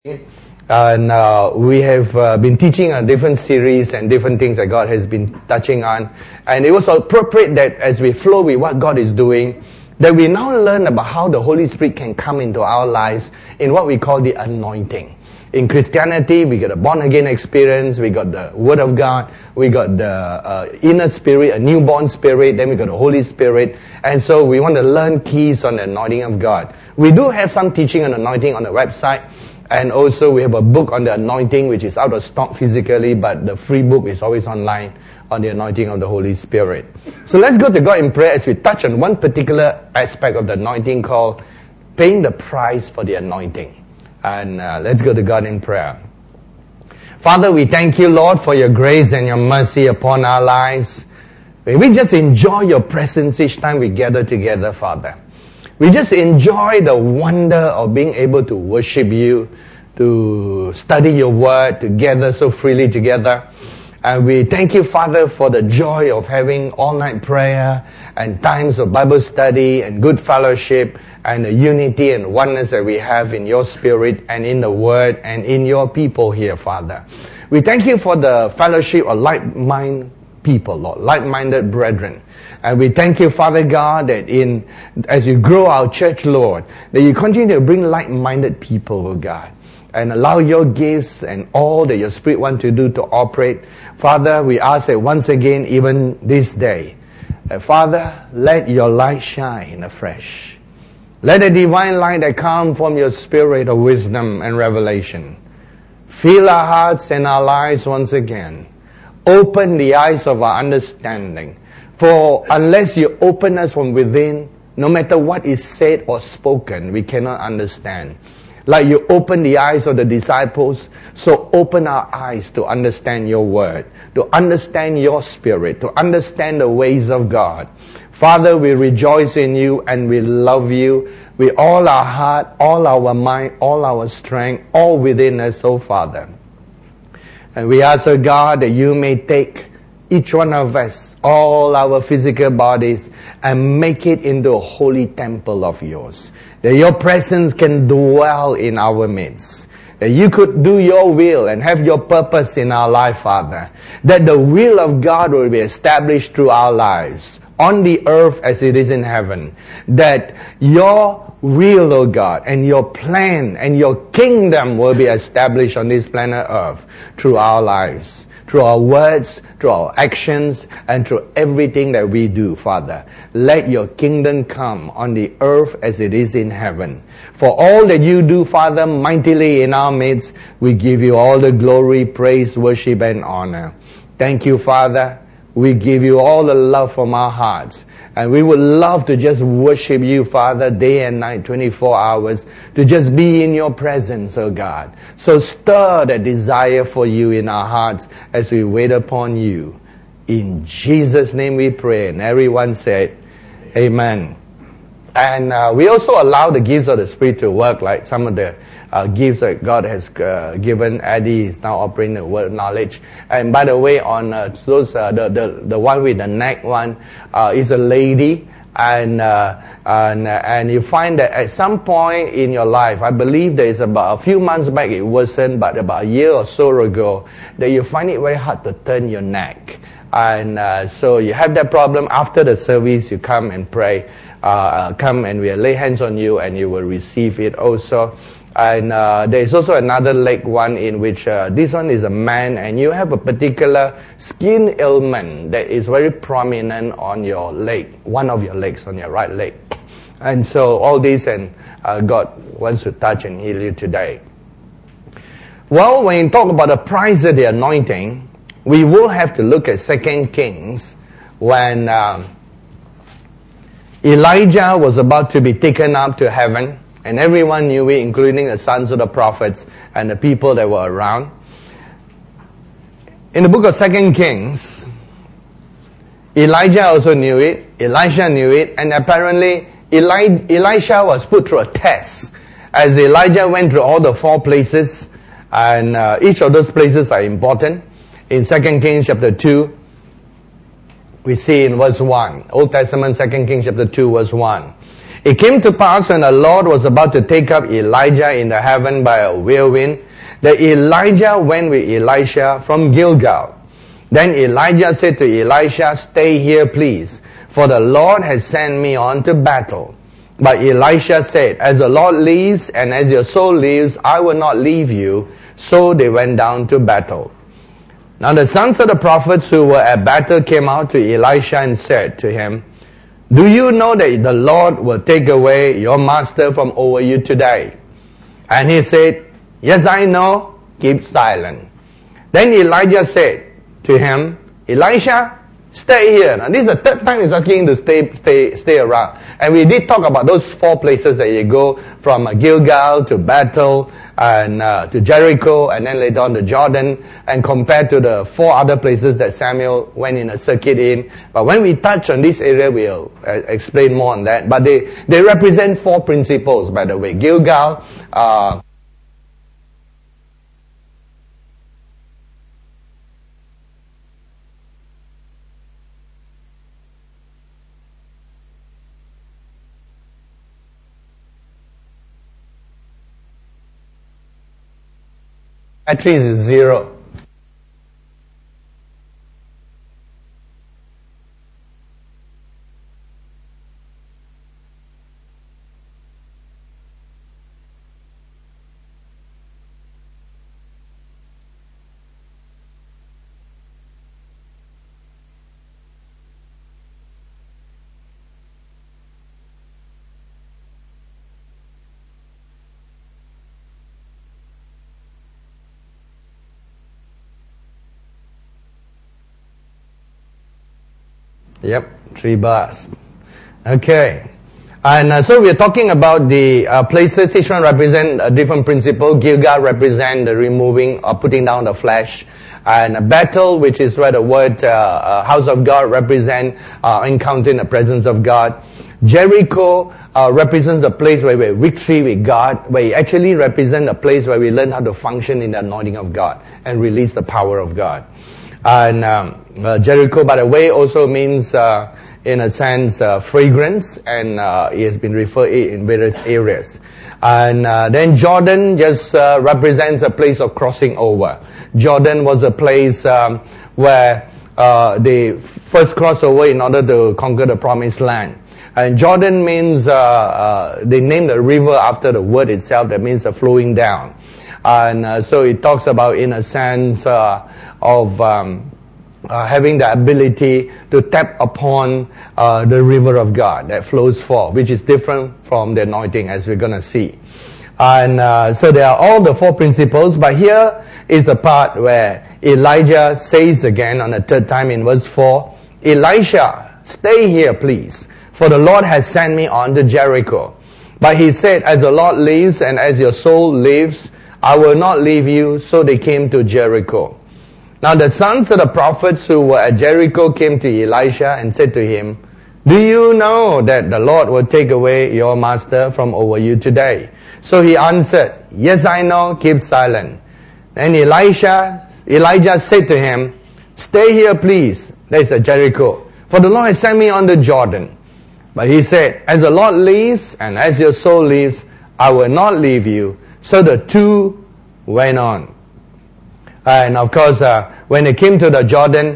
And we have been teaching on different series and different things that God has been touching on. And it was appropriate that as we flow with what God is doing, that we now learn about how the Holy Spirit can come into our lives in what we call the anointing. In Christianity, we got a born-again experience, we got the Word of God, we got the inner spirit, a newborn spirit, then we got the Holy Spirit. And so we want to learn keys on the anointing of God. We do have some teaching on anointing on the website. And also we have a book on the anointing which is out of stock physically, but the free book is always online on the anointing of the Holy Spirit. So let's go to God in prayer as we touch on one particular aspect of the anointing called paying the price for the anointing. And let's go to God in prayer. Father, we thank you, Lord, for your grace and your mercy upon our lives. May we just enjoy your presence each time we gather together, Father. We just enjoy the wonder of being able to worship you, to study your word, to gather so freely together. And we thank you, Father, for the joy of having all-night prayer and times of Bible study and good fellowship and the unity and oneness that we have in your spirit and in the word and in your people here, Father. We thank you for the fellowship of like-minded people, Lord, like-minded brethren. And we thank you, Father God, that as you grow our church, Lord, that you continue to bring like-minded people, oh God, and allow your gifts and all that your Spirit wants to do to operate. Father, we ask that once again, even this day, Father, let your light shine afresh. Let the divine light that comes from your Spirit of wisdom and revelation fill our hearts and our lives once again. Open the eyes of our understanding. For unless you open us from within, no matter what is said or spoken, we cannot understand. Like you open the eyes of the disciples, so open our eyes to understand your word, to understand your spirit, to understand the ways of God. Father, we rejoice in you and we love you with all our heart, all our mind, all our strength, all within us, oh Father. And we ask, oh God, that you may take each one of us, all our physical bodies, and make it into a holy temple of yours. That your presence can dwell in our midst. That you could do your will and have your purpose in our life, Father. That the will of God will be established through our lives, on the earth as it is in heaven. That your will, O God, and your plan and your kingdom will be established on this planet earth through our lives, through our words, through our actions, and through everything that we do, Father. Let your kingdom come on the earth as it is in heaven. For all that you do, Father, mightily in our midst, we give you all the glory, praise, worship, and honor. Thank you, Father. We give you all the love from our hearts. And we would love to just worship you, Father, day and night, 24 hours, to just be in your presence, oh God. So stir the desire for you in our hearts as we wait upon you. In Jesus' name we pray. And everyone said, Amen. And we also allow the gifts of the Spirit to work, like some of the gifts that God has given. Eddie is now operating the word of knowledge. And by the way, on those the one with the neck one is a lady, and you find that at some point in your life, I believe there is about a few months back it wasn't, but about a year or so ago, that you find it very hard to turn your neck. And so you have that problem. After the service, you come and pray. Come and we'll lay hands on you and you will receive it also. And there is also another leg one in which this one is a man, and you have a particular skin ailment that is very prominent on your leg, one of your legs, on your right leg. And so all this, and God wants to touch and heal you today. Well, when you talk about the price of the anointing, we will have to look at 2 Kings when Elijah was about to be taken up to heaven, and everyone knew it, including the sons of the prophets and the people that were around. In the book of 2 Kings, Elijah also knew it, Elisha knew it, and apparently Elisha was put through a test as Elijah went through all the 4 places, and each of those places are important. In 2 Kings chapter 2, we see in verse 1, Old Testament 2 Kings chapter 2 verse 1. It came to pass when the Lord was about to take up Elijah in the heaven by a whirlwind, that Elijah went with Elisha from Gilgal. Then Elijah said to Elisha, "Stay here, please, for the Lord has sent me on to battle." But Elisha said, "As the Lord lives and as your soul lives, I will not leave you." So they went down to battle. Now the sons of the prophets who were at battle came out to Elisha and said to him, "Do you know that the Lord will take away your master from over you today?" And he said, "Yes, I know. Keep silent." Then Elijah said to him, "Elisha, stay here." Now this is the third time he's asking him to stay around. And we did talk about those 4 places that you go from Gilgal to Bethel and to Jericho and then later on to Jordan, and compared to the 4 other places that Samuel went in a circuit in. But when we touch on this area, we'll explain more on that. But they represent 4 principles, by the way. Gilgal, battery is 0. Yep, 3 bars. Okay. And so we're talking about the places. Each one represent a different principle. Gilgal represent the removing or putting down the flesh. And Bethel, which is where the word house of God represent encountering the presence of God. Jericho represents the place where we're victory with God, where it actually represents a place where we learn how to function in the anointing of God and release the power of God. And Jericho, by the way, also means, in a sense, fragrance, and it has been referred in various areas. And then Jordan just represents a place of crossing over. Jordan was a place where they first crossed over in order to conquer the promised land. And Jordan means, they named the river after the word itself, that means the flowing down. And so it talks about, in a sense, of having the ability to tap upon the river of God that flows forth, which is different from the anointing, as we're going to see. And so there are all the 4 principles, but here is the part where Elijah says again on the 3rd time in verse 4, "Elisha, stay here, please, for the Lord has sent me on to Jericho." But he said, "As the Lord lives and as your soul lives, I will not leave you." So they came to Jericho. Now the sons of the prophets who were at Jericho came to Elisha and said to him, "Do you know that the Lord will take away your master from over you today?" So he answered, "Yes, I know. Keep silent." And Elijah said to him, "Stay here, please." That is at Jericho. "For the Lord has sent me on the Jordan." But he said, "As the Lord lives and as your soul lives, I will not leave you." So the 2 went on. And of course, when they came to the Jordan,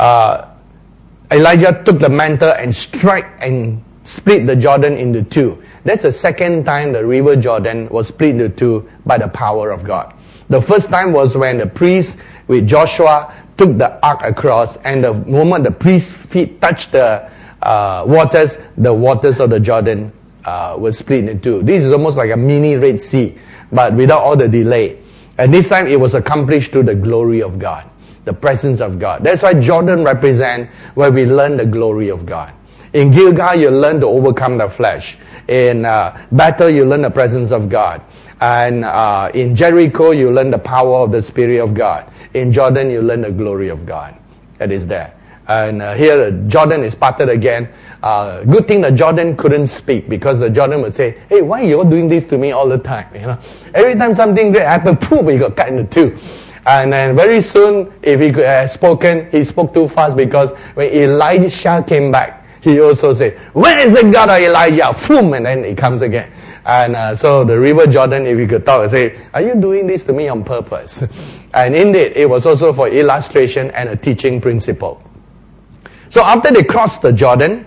Elijah took the mantle and struck and split the Jordan into 2. That's the second time the river Jordan was split into 2 by the power of God. The first time was when the priest with Joshua took the ark across, and the moment the priest's feet touched the waters of the Jordan were split into 2. This is almost like a mini Red Sea, but without all the delay. And this time it was accomplished through the glory of God, the presence of God. That's why Jordan represents where we learn the glory of God. In Gilgal, you learn to overcome the flesh. In Bethel, you learn the presence of God. And in Jericho, you learn the power of the Spirit of God. In Jordan, you learn the glory of God. That is there. And here, Jordan is parted again. Good thing that Jordan couldn't speak, because the Jordan would say, "Hey, why are you all doing this to me all the time?" You know, every time something great happened, poof, he got cut into 2. And then very soon, if he could have spoken, he spoke too fast, because when Elisha came back, he also said, where is the God of Elijah? Boom, and then it comes again. And so the river Jordan, if you could talk and say, are you doing this to me on purpose? And indeed, it was also for illustration and a teaching principle. So after they crossed the Jordan,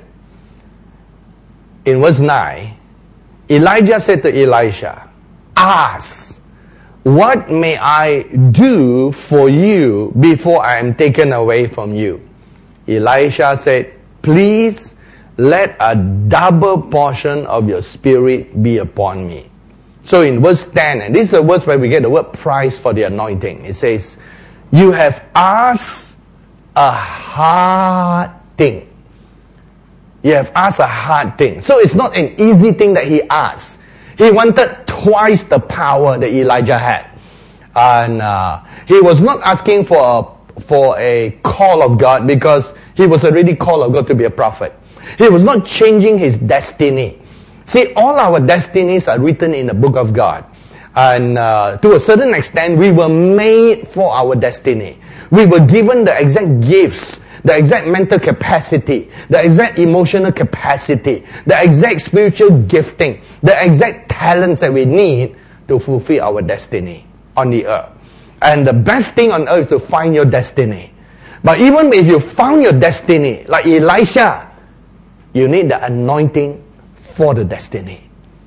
in verse 9, Elijah said to Elisha, ask, what may I do for you before I am taken away from you? Elisha said, please let a double portion of your spirit be upon me. So in verse 10, and this is the verse where we get the word price for the anointing. It says, you have asked a hard thing. You have asked a hard thing. So it's not an easy thing that he asked. He wanted twice the power that Elijah had. And he was not asking for a call of God, because he was already called of God to be a prophet. He was not changing his destiny. See, all our destinies are written in the book of God. And to a certain extent, we were made for our destiny. We were given the exact gifts, the exact mental capacity, the exact emotional capacity, the exact spiritual gifting, the exact talents that we need to fulfill our destiny on the earth. And the best thing on earth is to find your destiny. But even if you found your destiny, like Elisha, you need the anointing for the destiny.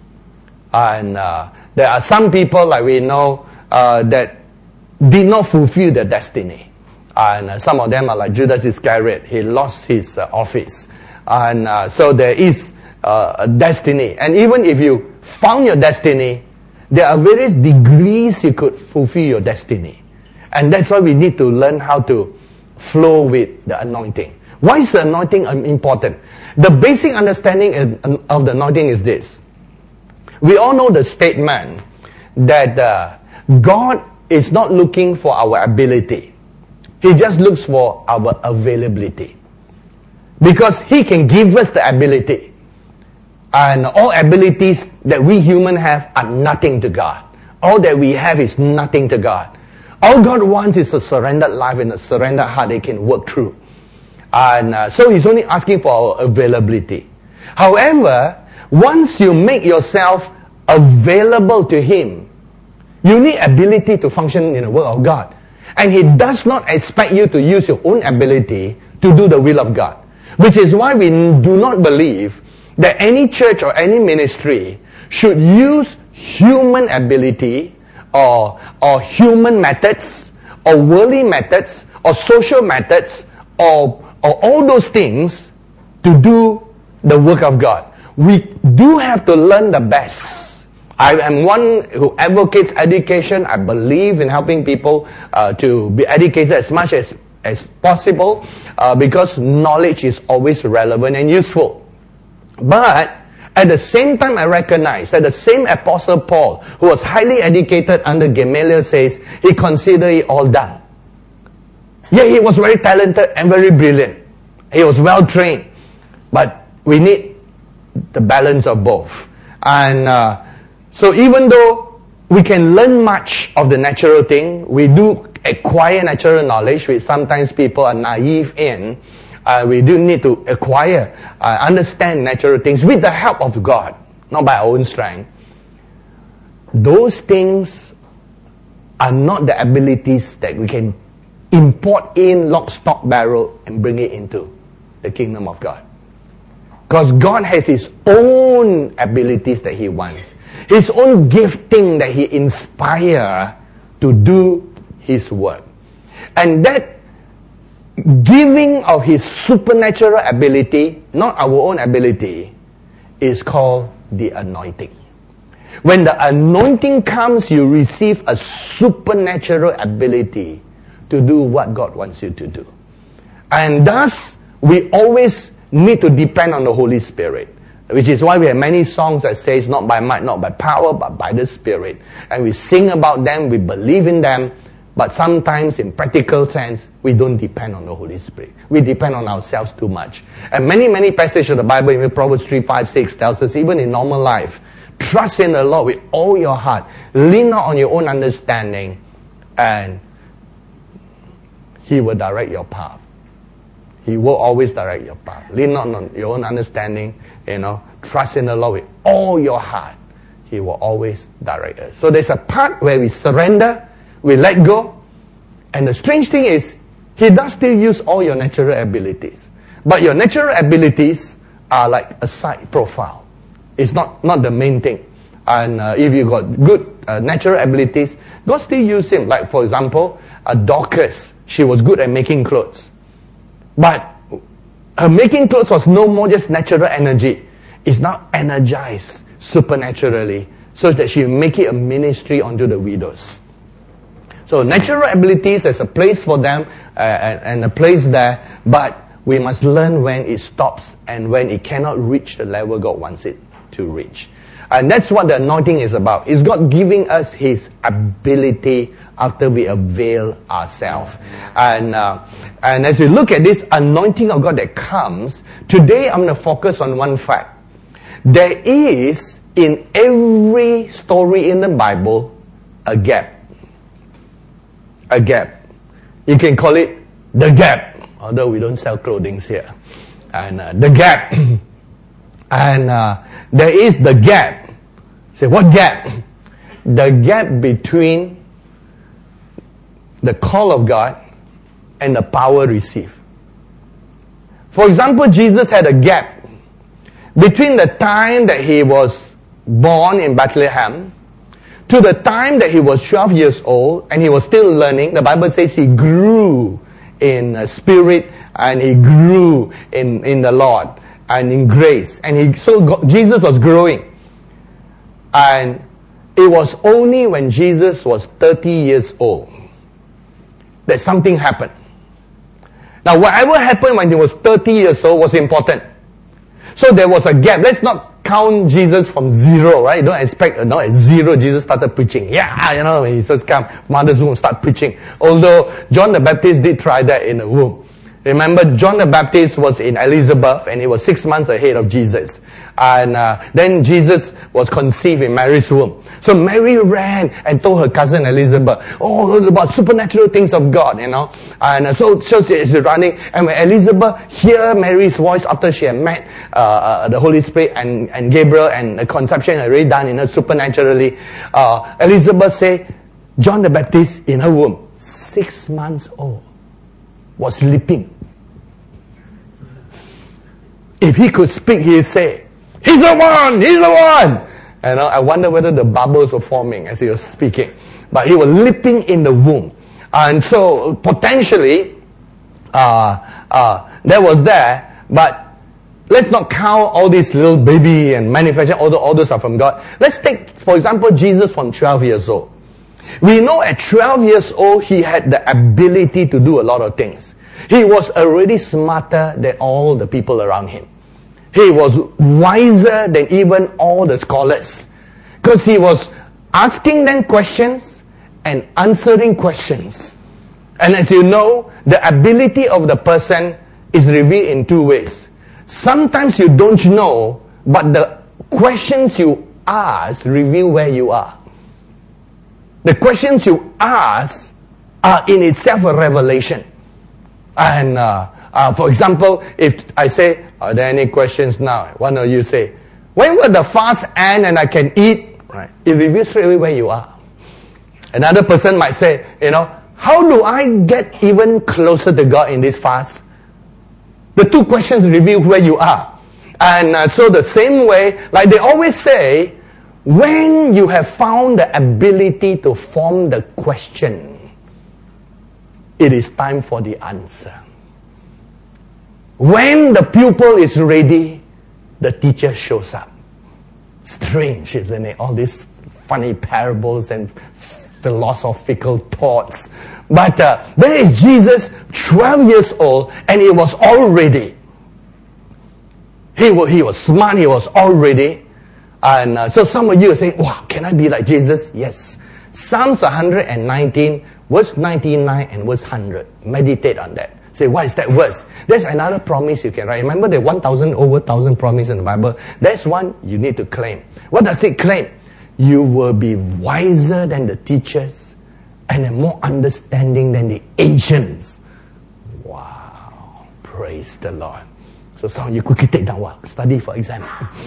And there are some people, like we know, that did not fulfill their destiny. And some of them are like Judas Iscariot. He lost his office. And so there is a destiny. And even if you found your destiny, there are various degrees you could fulfill your destiny. And that's why we need to learn how to flow with the anointing. Why is the anointing important? The basic understanding of the anointing is this. We all know the statement that God is not looking for our ability. He just looks for our availability. Because He can give us the ability. And all abilities that we human have are nothing to God. All that we have is nothing to God. All God wants is a surrendered life and a surrendered heart He can work through. And so He's only asking for our availability. However, once you make yourself available to Him, you need ability to function in the will of God. And He does not expect you to use your own ability to do the will of God. Which is why we do not believe that any church or any ministry should use human ability or human methods or worldly methods or social methods or all those things to do the work of God. We do have to learn the best. I am one who advocates education. I believe in helping people to be educated as much as possible because knowledge is always relevant and useful. But at the same time, I recognize that the same Apostle Paul, who was highly educated under Gamaliel, says he considered it all done. Yeah, he was very talented and very brilliant. He was well trained. But we need the balance of both. And so even though we can learn much of the natural thing, we do acquire natural knowledge, which sometimes people are naive in. We do need to acquire, understand natural things with the help of God, not by our own strength. Those things are not the abilities that we can import in lock, stock, barrel and bring it into the kingdom of God. Because God has His own abilities that He wants. His own gifting that He inspires to do His work. And that giving of His supernatural ability, not our own ability, is called the anointing. When the anointing comes, you receive a supernatural ability to do what God wants you to do. And thus, we always need to depend on the Holy Spirit. Which is why we have many songs that says, not by might, not by power, but by the Spirit. And we sing about them, we believe in them, but sometimes in practical sense, we don't depend on the Holy Spirit. We depend on ourselves too much. And many passages of the Bible, even Proverbs 3, 5, 6 tells us, even in normal life, trust in the Lord with all your heart. Lean not on your own understanding, and He will direct your path. He will always direct your path. Lean not on your own understanding, trust in the Lord with all your heart. He will always direct us. So there's a part where we surrender, we let go, and the strange thing is, He does still use all your natural abilities. But your natural abilities are like a side profile. It's not the main thing. And if you got good natural abilities, God still use Him. Like for example, Dorcas, she was good at making clothes. But her making clothes was no more just natural energy. It's now energized supernaturally so that she make it a ministry unto the widows. So natural abilities, there's a place for them and a place there, but we must learn when it stops and when it cannot reach the level God wants it to reach. And that's what the anointing is about. It's God giving us His ability after we avail ourselves. And as we look at this anointing of God that comes, today I'm going to focus on one fact. There is, in every story in the Bible, a gap. A gap. You can call it the gap, although we don't sell clothing here. And the gap. And there is the gap. Say, what gap? The gap between the call of God and the power received. For example, Jesus had a gap between the time that He was born in Bethlehem to the time that He was 12 years old and He was still learning. The Bible says He grew in spirit and He grew in the Lord and in grace. And Jesus was growing. And it was only when Jesus was 30 years old that something happened. Now, whatever happened when He was 30 years old was important. So there was a gap. Let's not count Jesus from zero, right? Don't expect, at zero Jesus started preaching. Yeah, when He first come, mother's womb, start preaching. Although John the Baptist did try that in the womb. Remember, John the Baptist was in Elizabeth and he was 6 months ahead of Jesus. And then Jesus was conceived in Mary's womb. So Mary ran and told her cousin Elizabeth, about supernatural things of God, And so she's running. And when Elizabeth heard Mary's voice after she had met the Holy Spirit and Gabriel and the conception had already done in her supernaturally, Elizabeth said, John the Baptist in her womb, 6 months old, was leaping. If he could speak, he'd say, He's the one! He's the one! And I wonder whether the bubbles were forming as he was speaking. But he was leaping in the womb. And so, potentially, that was there. But let's not count all these little baby and manufacturing, all those are from God. Let's take, for example, Jesus from 12 years old. We know at 12 years old, He had the ability to do a lot of things. He was already smarter than all the people around Him. He was wiser than even all the scholars. Because He was asking them questions and answering questions. And as you know, the ability of the person is revealed in two ways. Sometimes you don't know, but the questions you ask reveal where you are. The questions you ask are in itself a revelation. And for example, if I say, are there any questions now? One of you say, when will the fast end and I can eat? Right. It reveals straight away where you are. Another person might say, how do I get even closer to God in this fast? The two questions reveal where you are. And so the same way, like they always say, when you have found the ability to form the question, it is time for the answer. When the pupil is ready, the teacher shows up. Strange, isn't it? All these funny parables and philosophical thoughts. But there is Jesus, 12 years old, and He was all ready. He was smart, He was all ready. And so some of you are saying, wow, can I be like Jesus? Yes. Psalms 119, verse 99 and verse 100. Meditate on that. Say, what is that verse? There's another promise you can write. Remember the 1,000 promises in the Bible? That's one you need to claim. What does it claim? You will be wiser than the teachers and more understanding than the ancients. Wow. Praise the Lord. So some of you quickly take down study for exam.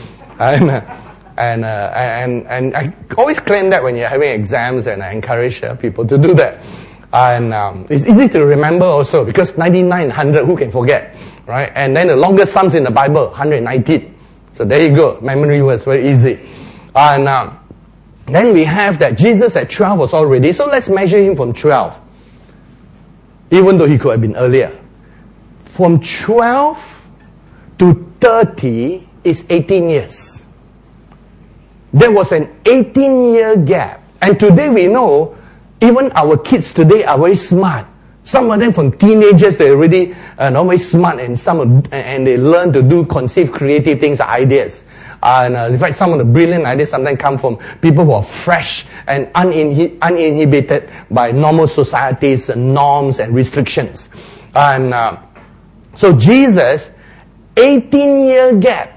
And I always claim that when you're having exams, and I encourage people to do that. And it's easy to remember also, because 99, 100, who can forget, right? And then the longest sums in the Bible, 119. So there you go, memory was very easy. And then we have that Jesus at 12 was already, so let's measure him from 12. Even though he could have been earlier. From 12 to 30 is 18 years. There was an 18-year gap. And today we know, even our kids today are very smart. Some of them from teenagers, they're already very smart, and and they learn to conceive creative things, ideas. And in fact, some of the brilliant ideas sometimes come from people who are fresh and uninhibited by normal society's norms and restrictions. And so Jesus, 18-year gap.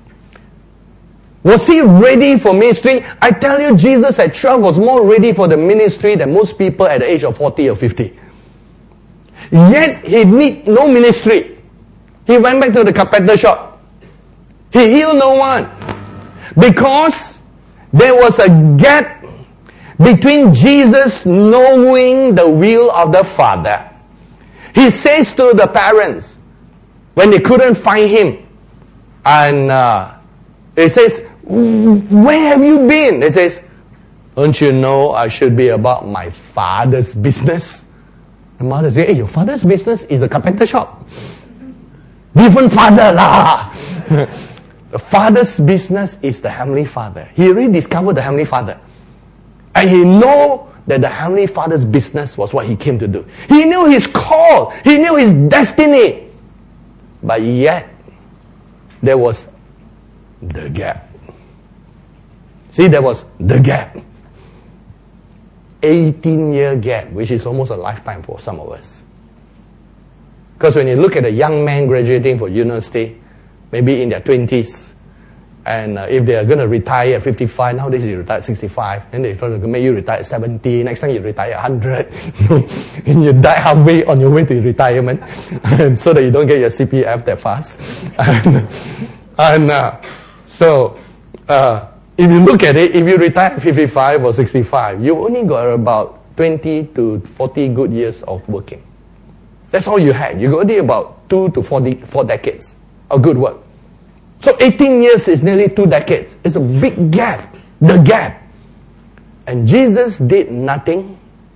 Was he ready for ministry? I tell you, Jesus at 12 was more ready for the ministry than most people at the age of 40 or 50. Yet, he need no ministry. He went back to the carpenter shop. He healed no one. Because there was a gap between Jesus knowing the will of the Father. He says to the parents, when they couldn't find him, and he says, where have you been? They says, don't you know I should be about my Father's business? The mother says, hey, your father's business is the carpenter shop. Different father lah. The Father's business is the Heavenly Father. He already discovered the Heavenly Father. And he knew that the Heavenly Father's business was what he came to do. He knew his call. He knew his destiny. But yet, there was the gap. See, there was the gap. 18-year gap, which is almost a lifetime for some of us. Because when you look at a young man graduating from university, maybe in their 20s, and if they are going to retire at 55, nowadays you retire at 65, then they're going to make you retire at 70, next time you retire at 100, and you die halfway on your way to retirement, and so that you don't get your CPF that fast. So, if you look at it, if you retire at 55 or 65, you only got about 20 to 40 good years of working. That's all you had. You got only about 2 to 4 decades of good work. So 18 years is nearly 2 decades. It's a big gap. The gap. And Jesus did nothing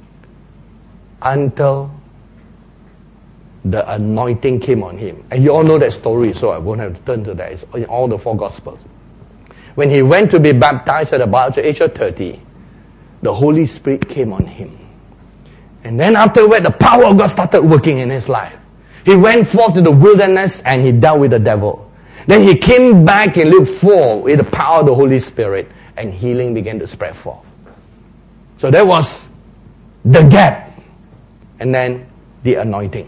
until the anointing came on him. And you all know that story, so I won't have to turn to that. It's in all the 4 Gospels. When he went to be baptized at about the age of 30, the Holy Spirit came on him. And then afterward, the power of God started working in his life. He went forth to the wilderness and he dealt with the devil. Then he came back in Luke 4 with the power of the Holy Spirit, and healing began to spread forth. So that was the gap. And then the anointing.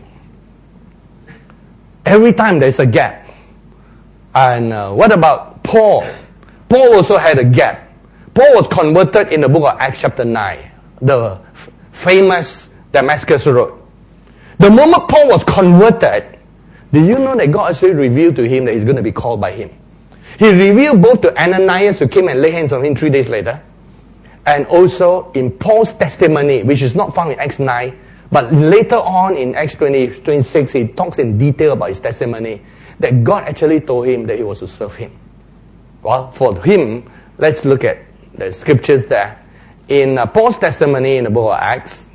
Every time there's a gap. And what about Paul? Paul also had a gap. Paul was converted in the book of Acts chapter 9, the famous Damascus Road. The moment Paul was converted, do you know that God actually revealed to him that he's going to be called by him? He revealed both to Ananias, who came and laid hands on him 3 days later, and also in Paul's testimony, which is not found in Acts 9, but later on in Acts 26, he talks in detail about his testimony, that God actually told him that he was to serve him. Well, for him, let's look at the scriptures there. In Paul's testimony in the book of Acts,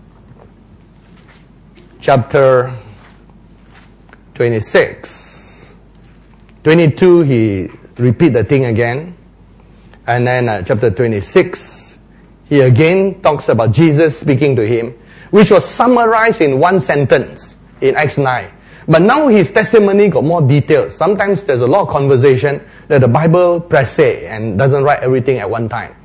chapter 26, 22, he repeat the thing again. And then chapter 26, he again talks about Jesus speaking to him, which was summarized in one sentence in Acts 9. But now his testimony got more details. Sometimes there's a lot of conversation that the Bible press say and doesn't write everything at one time.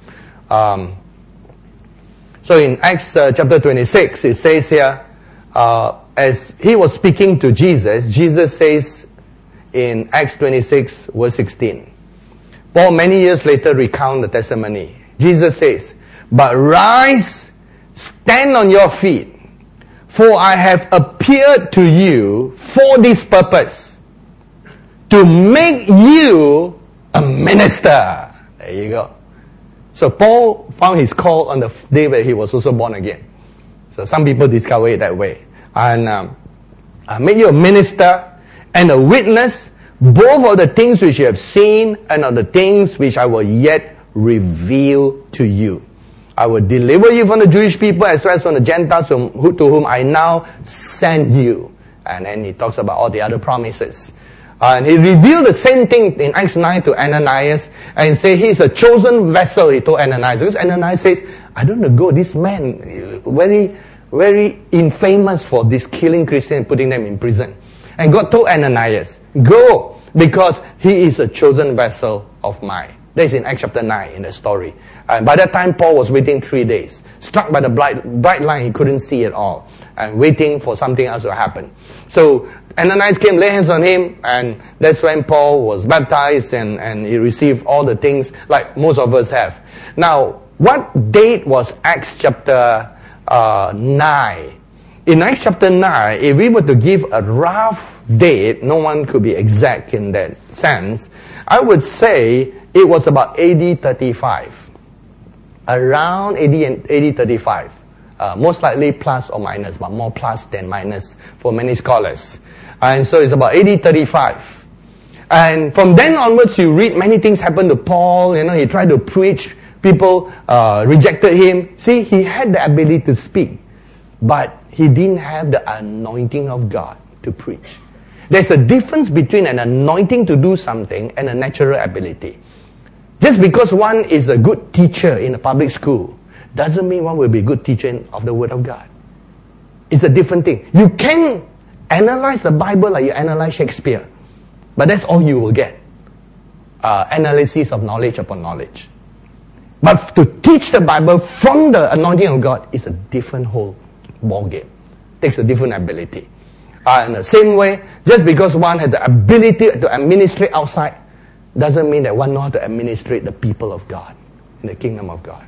So in Acts chapter 26, it says here, as he was speaking to Jesus, Jesus says in Acts 26 verse 16, Paul many years later recount the testimony. Jesus says, but rise, stand on your feet, For I have appeared to you for this purpose, to make you a minister. There you go. So Paul found his call on the day where he was also born again. So some people discover it that way. And I made you a minister and a witness, both of the things which you have seen and of the things which I will yet reveal to you. I will deliver you from the Jewish people as well as from the Gentiles to whom I now send you. And then he talks about all the other promises. And he revealed the same thing in Acts 9 to Ananias and say he's a chosen vessel, he told Ananias. Because Ananias says, I don't know, go, this man, very, very infamous for this killing Christians and putting them in prison. And God told Ananias, go, because he is a chosen vessel of mine. That's in Acts chapter 9 in the story. And by that time, Paul was waiting 3 days. Struck by the bright light, he couldn't see it all. And waiting for something else to happen. So Ananias came, lay hands on him, and that's when Paul was baptized and he received all the things like most of us have. Now, what date was Acts chapter 9? In Acts chapter 9, if we were to give a rough date, no one could be exact in that sense, I would say it was about AD 35. Around AD 35. Most likely plus or minus, but more plus than minus for many scholars. And so it's about AD 35. And from then onwards, you read many things happened to Paul. He tried to preach. People rejected him. See, he had the ability to speak, but he didn't have the anointing of God to preach. There's a difference between an anointing to do something and a natural ability. Just because one is a good teacher in a public school doesn't mean one will be a good teacher of the Word of God. It's a different thing. You can analyze the Bible like you analyze Shakespeare, but that's all you will get. Analysis of knowledge upon knowledge. But to teach the Bible from the anointing of God is a different whole ballgame. Takes a different ability. In the same way, just because one has the ability to administrate outside, doesn't mean that one knows how to administrate the people of God in the kingdom of God.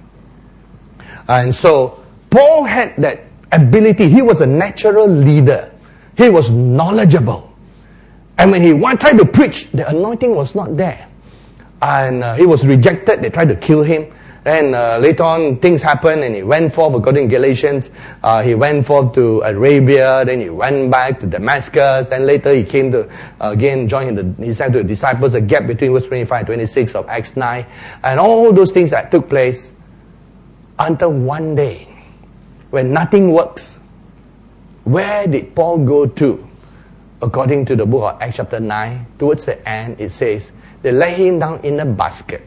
And so, Paul had that ability. He was a natural leader. He was knowledgeable. And when he tried to preach, the anointing was not there. And he was rejected. They tried to kill him. And later on, things happened, and he went forth, according to Galatians, he went forth to Arabia, then he went back to Damascus, then later he came to, again, join the disciples, a gap between verse 25 and 26 of Acts 9, and all those things that took place until one day, when nothing works. Where did Paul go to? According to the book of Acts chapter 9, towards the end, it says, they laid him down in a basket.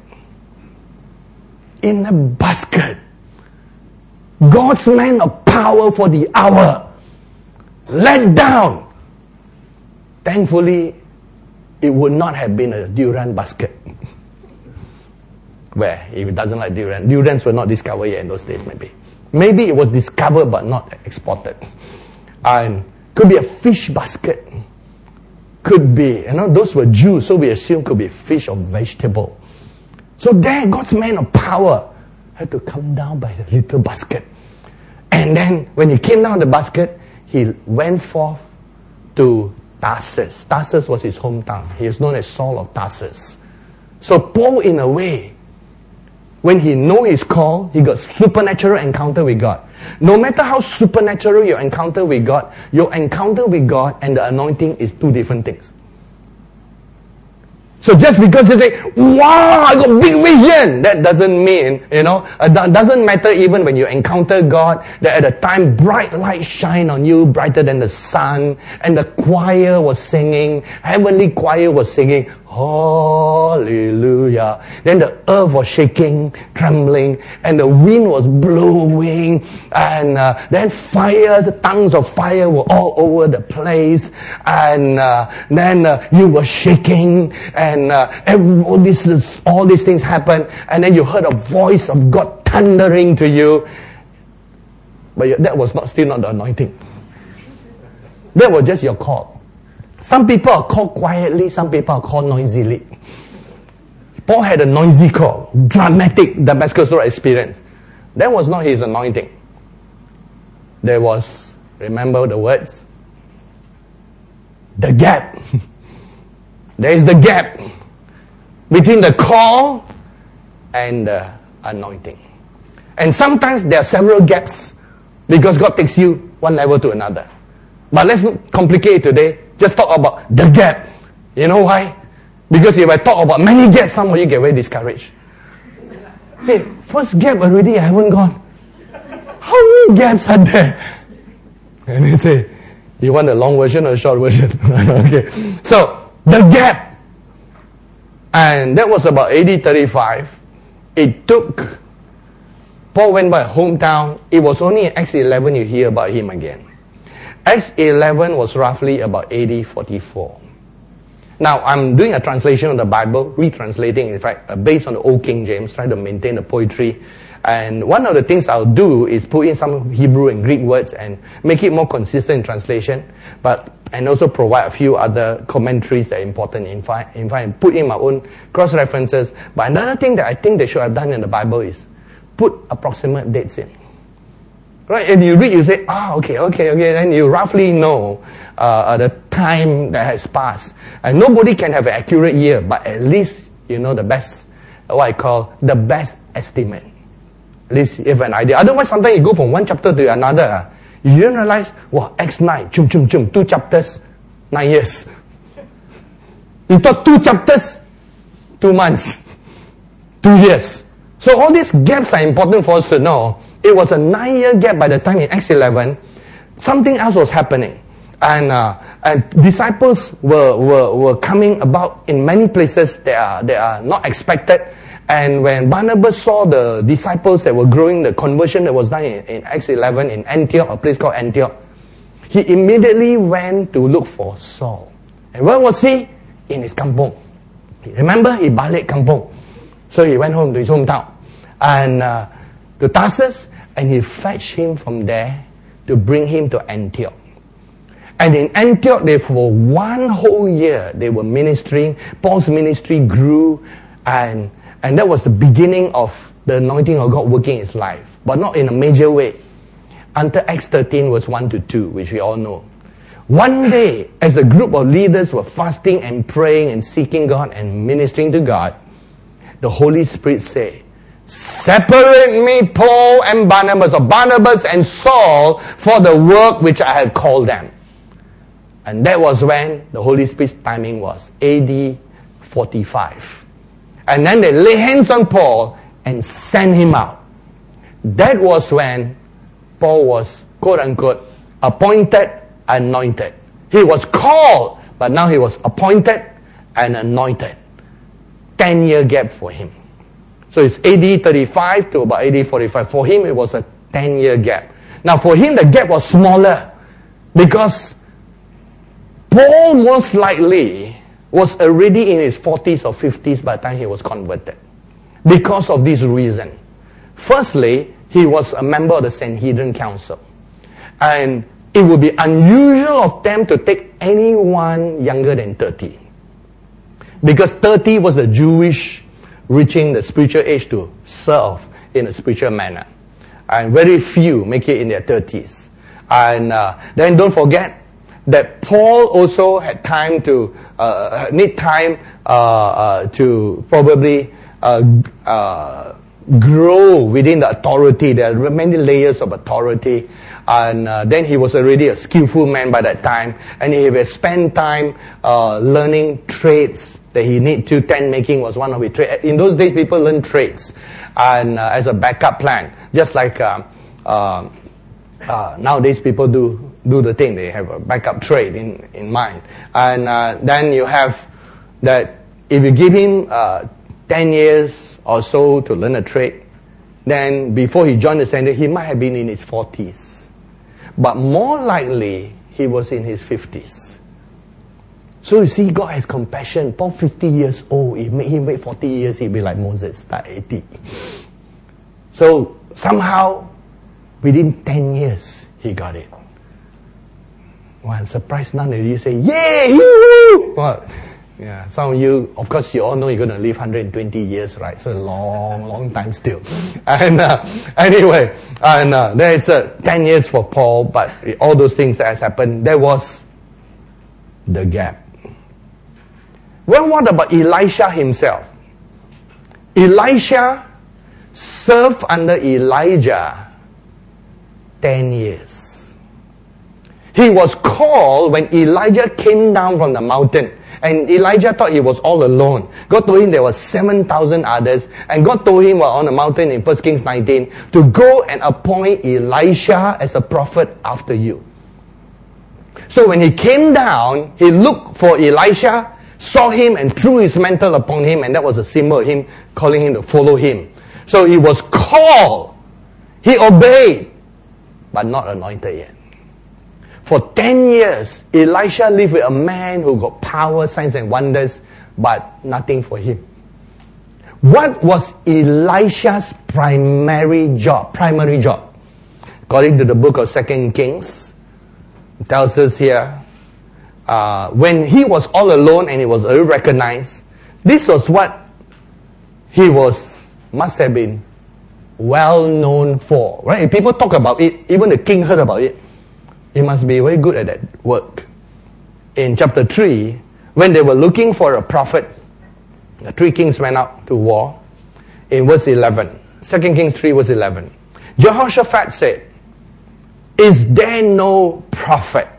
In a basket. God's man of power for the hour. Let down. Thankfully, it would not have been a durian basket. Where? If it doesn't like durian. Durians were not discovered yet in those days, maybe. Maybe it was discovered but not exported. And could be a fish basket. Could be, those were Jews, so we assume could be fish or vegetable. So there, God's man of power had to come down by the little basket. And then, when he came down the basket, he went forth to Tarsus. Tarsus was his hometown. He is known as Saul of Tarsus. So Paul, in a way, when he know his call, he got supernatural encounter with God. No matter how supernatural your encounter with God and the anointing is two different things. So just because you say, wow, I got big vision, that doesn't mean, it doesn't matter even when you encounter God, that at a time bright light shine on you, brighter than the sun, and the choir was singing, heavenly choir was singing, hallelujah. Then the earth was shaking, trembling, and the wind was blowing, and then fire, the tongues of fire were all over the place, and then you were shaking, and all these things happened, and then you heard a voice of God thundering to you, but that was still not the anointing. That was just your call. Some people are called quietly, some people are called noisily. Paul had a noisy call, dramatic Damascus Road experience. That was not his anointing. There was Remember the words? The gap. There is the gap between the call and the anointing. And sometimes there are several gaps because God takes you one level to another. But let's not complicate it today. Just talk about the gap. You know why? Because if I talk about many gaps, some of you get very discouraged. Say, first gap already, I haven't gone. How many gaps are there? And they say, you want a long version or a short version? Okay. So, the gap. And that was about AD 35. It took, Paul went by hometown. It was only in Acts 11 you hear about him again. Acts 11 was roughly about AD 44. Now, I'm doing a translation of the Bible, retranslating, in fact, based on the Old King James, trying to maintain the poetry. And one of the things I'll do is put in some Hebrew and Greek words and make it more consistent in translation, and also provide a few other commentaries that are important and put in my own cross-references. But another thing that I think they should have done in the Bible is put approximate dates in. Right? And you read, you say, okay, then you roughly know the time that has passed. And nobody can have an accurate year, but at least you know the best, what I call the best estimate. At least you have an idea. Otherwise, sometimes you go from one chapter to another. You don't realize, Acts 9, 2 chapters, 9 years. You thought 2 chapters, 2 months, 2 years. So all these gaps are important for us to know. It was a 9-year gap by the time in Acts 11. Something else was happening. And disciples were coming about in many places that are not expected. And when Barnabas saw the disciples that were growing, the conversion that was done in Acts 11 in Antioch, a place called Antioch, he immediately went to look for Saul. And where was he? In his kampong. Remember, he balik kampong. So he went home to his hometown. And to Tarsus, and he fetched him from there to bring him to Antioch. And in Antioch, for 1 whole year, they were ministering. Paul's ministry grew, and that was the beginning of the anointing of God working in his life, but not in a major way. Until Acts 13 was 1-2, which we all know. One day, as a group of leaders were fasting and praying and seeking God and ministering to God, the Holy Spirit said, separate me, Paul and Barnabas, or Barnabas and Saul, for the work which I have called them. And that was when the Holy Spirit's timing was AD 45. And then they lay hands on Paul and sent him out. That was when Paul was, quote unquote, appointed, anointed. He was called, but now he was appointed and anointed. 10-year gap for him. So it's AD 35 to about AD 45. For him, it was a 10-year gap. Now for him, the gap was smaller because Paul most likely was already in his 40s or 50s by the time he was converted. Because of this reason. Firstly, he was a member of the Sanhedrin Council. And it would be unusual of them to take anyone younger than 30. Because 30 was the Jewish reaching the spiritual age to serve in a spiritual manner. And very few make it in their 30s. And then don't forget that Paul also had time to to probably grow within the authority. There are many layers of authority. And then he was already a skillful man by that time. And he had spent time learning trades that he need to. Tent making was one of his trades. In those days, people learn trades and as a backup plan. Just like nowadays, people do the thing. They have a backup trade in mind. And then you have that if you give him 10 years or so to learn a trade, then before he joined the Sanhedrin, he might have been in his 40s. But more likely, he was in his 50s. So you see, God has compassion. Paul 50 years old, if he wait 40 years, he'd be like Moses, start 80. So somehow, within 10 years, he got it. Well, I'm surprised none of you say, yay, you! Well, Yeah, some of you, of course, you all know you're going to live 120 years, right? So a long, long time still. And anyway, there is 10 years for Paul, but all those things that has happened, there was the gap. Well, what about Elisha himself? Elisha served under Elijah 10 years. He was called when Elijah came down from the mountain. And Elijah thought he was all alone. God told him there were 7,000 others. And God told him on the mountain in 1 Kings 19 to go and appoint Elisha as a prophet after you. So when he came down, he looked for Elisha, saw him and threw his mantle upon him. And that was a symbol of him calling him to follow him. So he was called. He obeyed, but not anointed yet. For 10 years, Elisha lived with a man who got power, signs and wonders, but nothing for him. What was Elisha's primary job? According to the book of 2 Kings, it tells us here, when he was all alone and he was recognized, this was what he must have been well known for. Right? If people talk about it, even the king heard about it. He must be very good at that work. In chapter 3, when they were looking for a prophet, the three kings went out to war. In verse 11, 2 Kings 3 verse 11, Jehoshaphat said, is there no prophet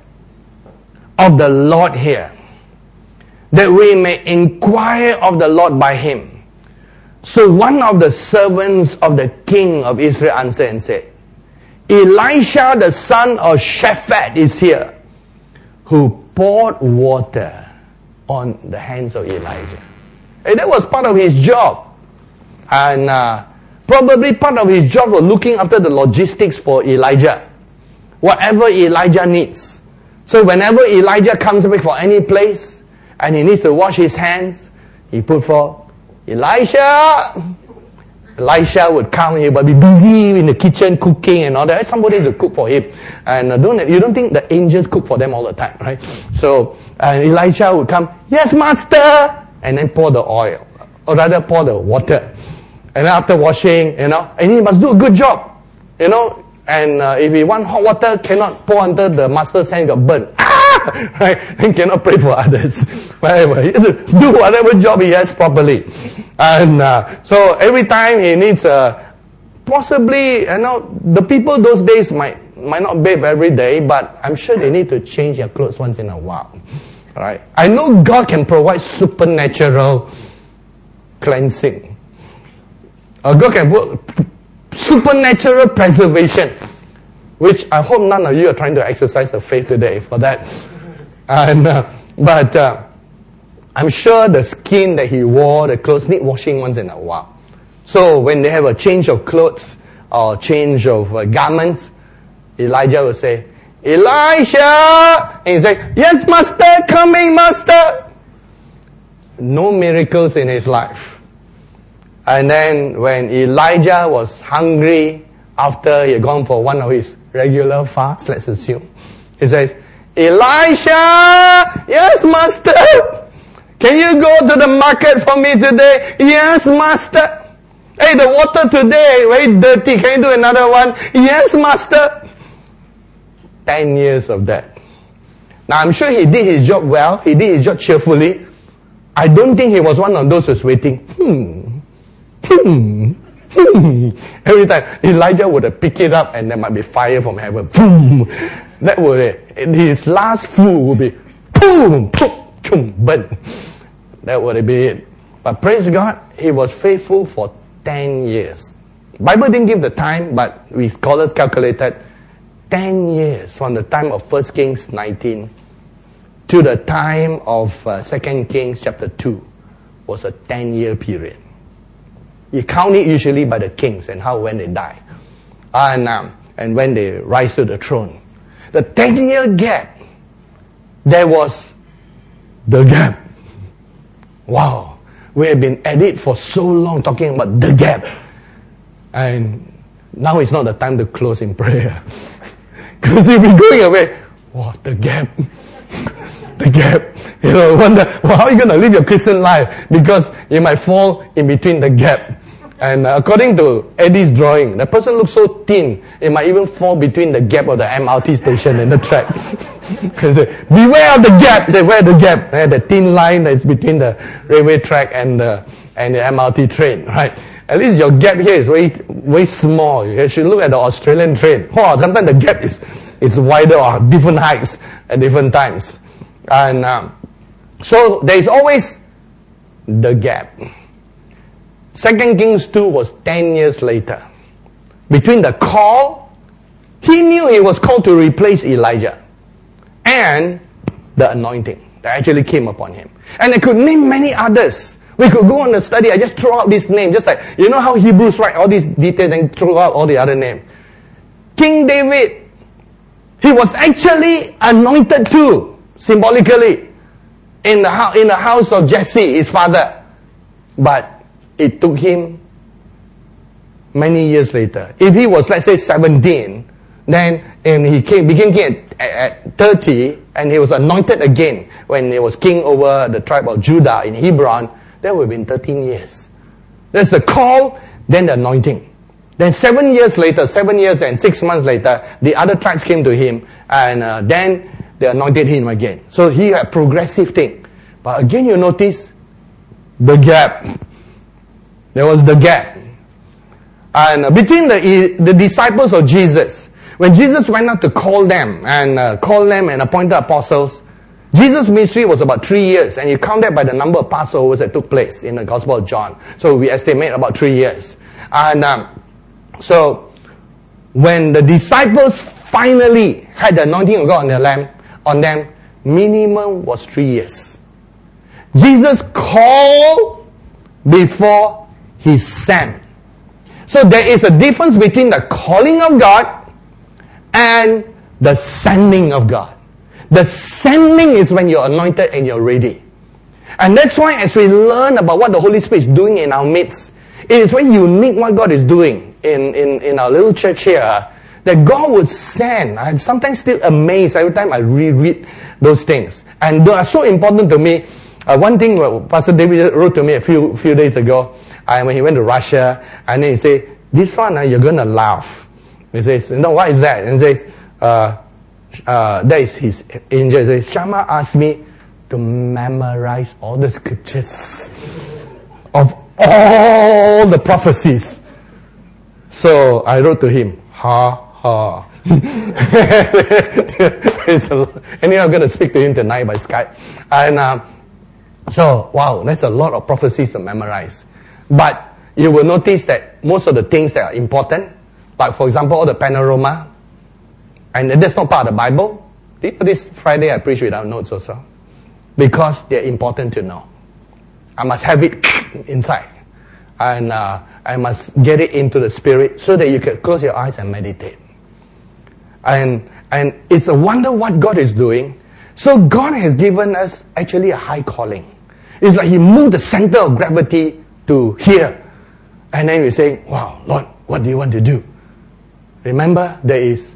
of the Lord here, that we may inquire of the Lord by him? So one of the servants of the king of Israel answered and said, Elisha the son of Shaphat is here, who poured water on the hands of Elijah. And that was part of his job. And probably part of his job was looking after the logistics for Elijah. Whatever Elijah needs. So whenever Elijah comes back for any place, and he needs to wash his hands, he put for Elisha would come, he would be busy in the kitchen cooking and all that. Somebody to cook for him. And you don't think the angels cook for them all the time, right? So Elisha would come, yes, master! And then pour the oil. Or rather pour the water. And then after washing, and he must do a good job. And if he want hot water, cannot pour under the master's hand, got burnt. Right? And cannot pray for others. Whatever. He has to do whatever job he has properly. And so every time he needs possibly, the people those days might not bathe every day, but I'm sure they need to change their clothes once in a while. Right? I know God can provide supernatural cleansing. God can put supernatural preservation, which I hope none of you are trying to exercise the faith today for that. And but I'm sure the skin that he wore, the clothes, need washing once in a while. So when they have a change of clothes or change of garments, Elijah will say, Elisha! And he say, yes, master, coming, master! No miracles in his life. And then when Elijah was hungry, after he had gone for one of his regular fasts, let's assume, he says, Elisha! Yes, master! Can you go to the market for me today? Yes, master. Hey, the water today, very dirty. Can you do another one? Yes, master. 10 years of that. Now, I'm sure he did his job well. He did his job cheerfully. I don't think he was one of those who's waiting. Every time, Elijah would have picked it up and there might be fire from heaven. Boom. That would it. His last food would be boom, boom, burn. That would be it. But praise God, he was faithful for 10 years. Bible didn't give the time, but we scholars calculated 10 years from the time of 1 Kings 19 to the time of 2 Kings chapter 2 was a 10-year period. You count it usually by the kings and when they die. And when they rise to the throne. The 10-year gap, there was the gap. Wow. We have been at it for so long talking about the gap. And now it's not the time to close in prayer. Because if we're going away, wow, the gap. The gap. You know, wonder, well, how are you going to live your Christian life? Because you might fall in between the gap. And according to Eddie's drawing, the person looks so thin, it might even fall between the gap of the MRT station and the track. Beware of the gap, beware the gap. The thin line that's between the railway track and the MRT train, right? At least your gap here is very, very small. You should look at the Australian train. Oh, sometimes the gap is wider or different heights at different times. And so there is always the gap. 2 Kings 2 was 10 years later. Between the call, he knew he was called to replace Elijah, and the anointing that actually came upon him. And I could name many others. We could go on the study. I just throw out this name, just like, you know how Hebrews write all these details and throw out all the other names. King David, he was actually anointed too, symbolically, in the house of Jesse, his father. But it took him many years later. If he was, let's say, 17, then and he became king at 30, and he was anointed again when he was king over the tribe of Judah in Hebron, that would have been 13 years. There's the call, then the anointing. Then 7 years later, 7 years and 6 months later, the other tribes came to him, and then they anointed him again. So he had a progressive thing. But again, you notice the gap. There was the gap. And between the disciples of Jesus, when Jesus went out to call them and appointed apostles, Jesus' ministry was about 3 years, and you count that by the number of Passovers that took place in the Gospel of John. So we estimate about 3 years. And so when the disciples finally had the anointing of God on them, minimum was 3 years. Jesus called before he sent. So there is a difference between the calling of God and the sending of God. The sending is when you're anointed and you're ready. And that's why as we learn about what the Holy Spirit is doing in our midst, it is very unique what God is doing in our little church here, that God would send. I'm sometimes still amazed every time I reread those things. And they are so important to me. One thing Pastor David wrote to me a few days ago, when he went to Russia, and then he said, this one, you're going to laugh. He says, no, what is that? And he says, that is his angel. He says, Shama asked me to memorize all the scriptures of all the prophecies. So I wrote to him, ha ha. Anyway, I'm going to speak to him tonight by Skype. And so, wow, that's a lot of prophecies to memorize. But you will notice that most of the things that are important, like for example, all the panorama, and that's not part of the Bible. This Friday I preach without notes also. Because they're important to know. I must have it inside. And I must get it into the spirit so that you can close your eyes and meditate. And it's a wonder what God is doing. So God has given us actually a high calling. It's like He moved the center of gravity to here. And then we say, wow, Lord, what do you want to do? Remember, there is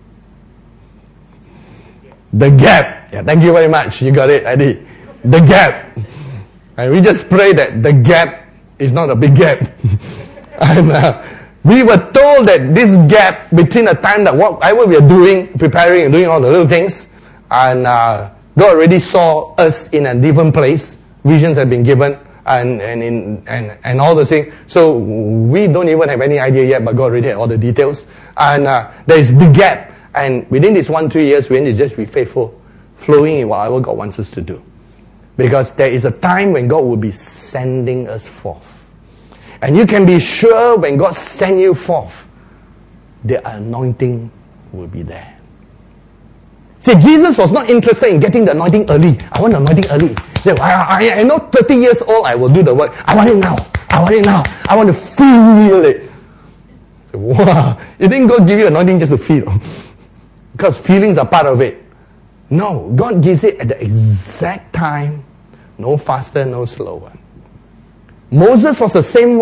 the gap. Yeah, thank you very much. You got it, Eddie. The gap. And we just pray that the gap is not a big gap. And we were told that this gap between the time that whatever we are doing, preparing and doing all the little things, and God already saw us in a different place. Visions have been given, and all the things. So we don't even have any idea yet, but God already had all the details. And there is the gap. And within these 1-2 years, we need to just be faithful, flowing in whatever God wants us to do. Because there is a time when God will be sending us forth. And you can be sure when God sends you forth, the anointing will be there. See, Jesus was not interested in getting the anointing early. I want the anointing early. He said, I know 30 years old, I will do the work. I want it now. I want it now. I want to feel it. Said, wow, you didn't God give you anointing just to feel. Because feelings are part of it. No, God gives it at the exact time. No faster, no slower. Moses was the same way.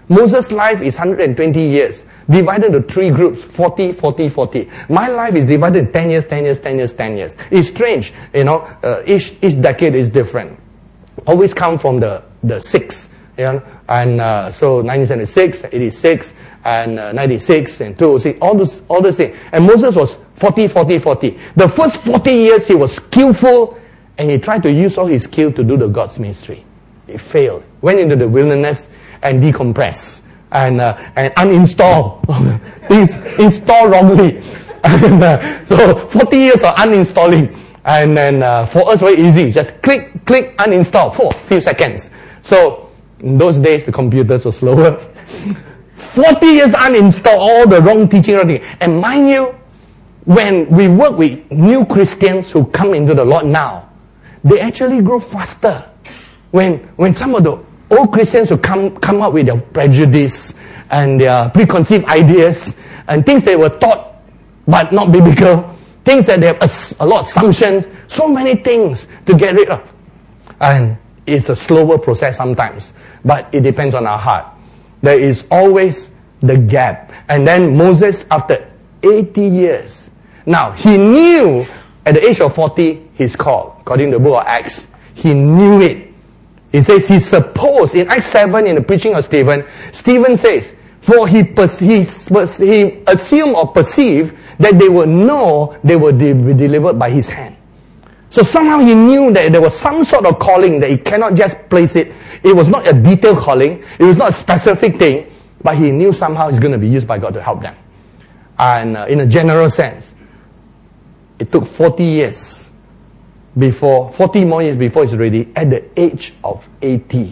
Moses' life is 120 years, divided into 3 groups, 40, 40, 40. My life is divided in 10 years, 10 years, 10 years, 10 years. It's strange, each decade is different. Always come from the 6, and so 1976, 86, and 96, and 206, all those things. And Moses was 40, 40, 40. The first 40 years he was skillful, and he tried to use all his skill to do the God's ministry. He failed. Went into the wilderness and decompressed and uninstall things, install wrongly. And, so 40 years of uninstalling. And then for us very easy, just click, uninstall for a few seconds. So in those days the computers were slower. 40 years uninstall all the wrong teaching. And mind you, when we work with new Christians who come into the Lord now, they actually grow faster. When some of the old Christians who come up with their prejudice and their preconceived ideas and things they were taught but not biblical, things that they have a lot of assumptions, so many things to get rid of. And it's a slower process sometimes, but it depends on our heart. There is always the gap. And then Moses, after 80 years, now he knew at the age of 40 he's called. According to the book of Acts, he knew it. He says he supposed, in Acts 7, in the preaching of Stephen says, for he assumed or perceived that they would know they would be delivered by his hand. So somehow he knew that there was some sort of calling that he cannot just place it. It was not a detailed calling. It was not a specific thing. But he knew somehow he's going to be used by God to help them. And in a general sense, it took 40 more years before he's ready, at the age of 80.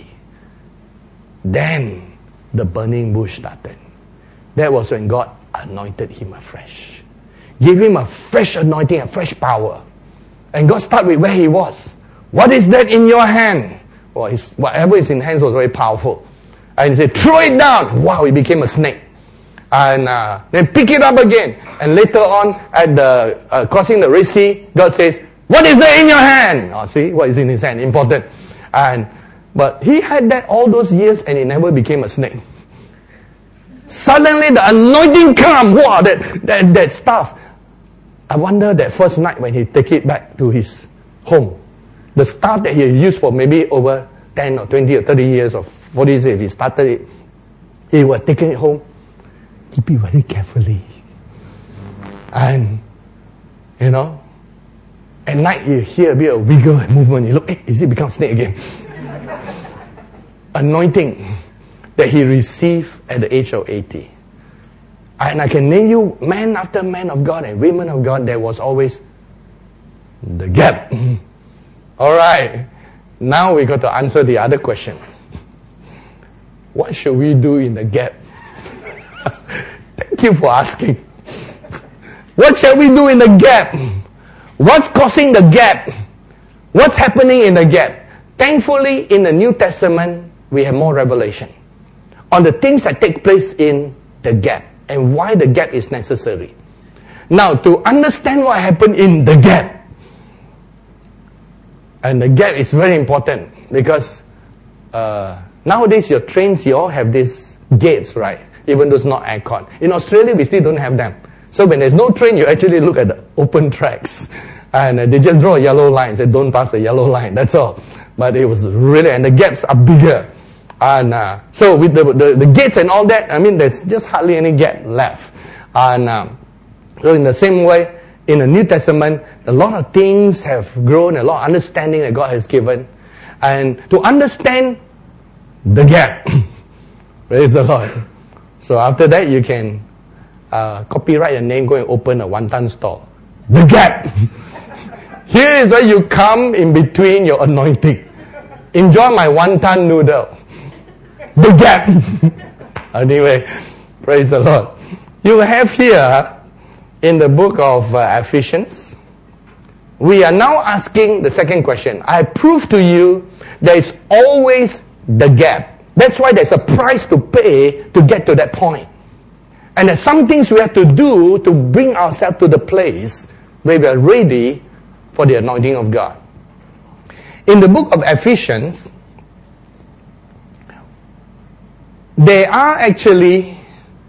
Then the burning bush started. That was when God anointed him afresh. Gave him a fresh anointing, a fresh power. And God started with where he was. What is that in your hand? Well, whatever is in hands was very powerful. And he said, throw it down. Wow, it became a snake. And then pick it up again. And later on, at the crossing the Red Sea, God says, what is there in your hand? Oh, see, what is in his hand? Important. But he had that all those years and it never became a snake. Suddenly the anointing come. Wow, that stuff. I wonder that first night when he take it back to his home, the stuff that he used for maybe over 10 or 20 or 30 years or 40 years, if he started it, he was taking it home, keep it very carefully. And, at night you hear a bit of wiggle and movement, you look, is it become snake again? Anointing that he received at the age of 80. And I can name you man after man of God and women of God, there was always the gap. Alright, now we got to answer the other question. What should we do in the gap? Thank you for asking. What shall we do in the gap? What's causing the gap? What's happening in the gap? Thankfully, in the New Testament, we have more revelation on the things that take place in the gap and why the gap is necessary. Now, to understand what happened in the gap, and the gap is very important because nowadays your trains, you all have these gates, right? Even though it's not aircon. In Australia, we still don't have them. So when there's no train, you actually look at the open tracks. And they just draw a yellow line, say don't pass the yellow line, that's all. But it was really, and the gaps are bigger. And so with the gates and all that, there's just hardly any gap left. And so in the same way, in the New Testament, a lot of things have grown, a lot of understanding that God has given. And to understand the gap, praise the Lord. So after that, you can copyright your name, go and open a wonton store. The gap. Here is where you come in between your anointing. Enjoy my wonton noodle. The gap. Anyway, praise the Lord. You have here in the book of Ephesians, we are now asking the second question. I prove to you there is always the gap. That's why there's a price to pay to get to that point. And there's some things we have to do to bring ourselves to the place where we are ready for the anointing of God. In the book of Ephesians, there are actually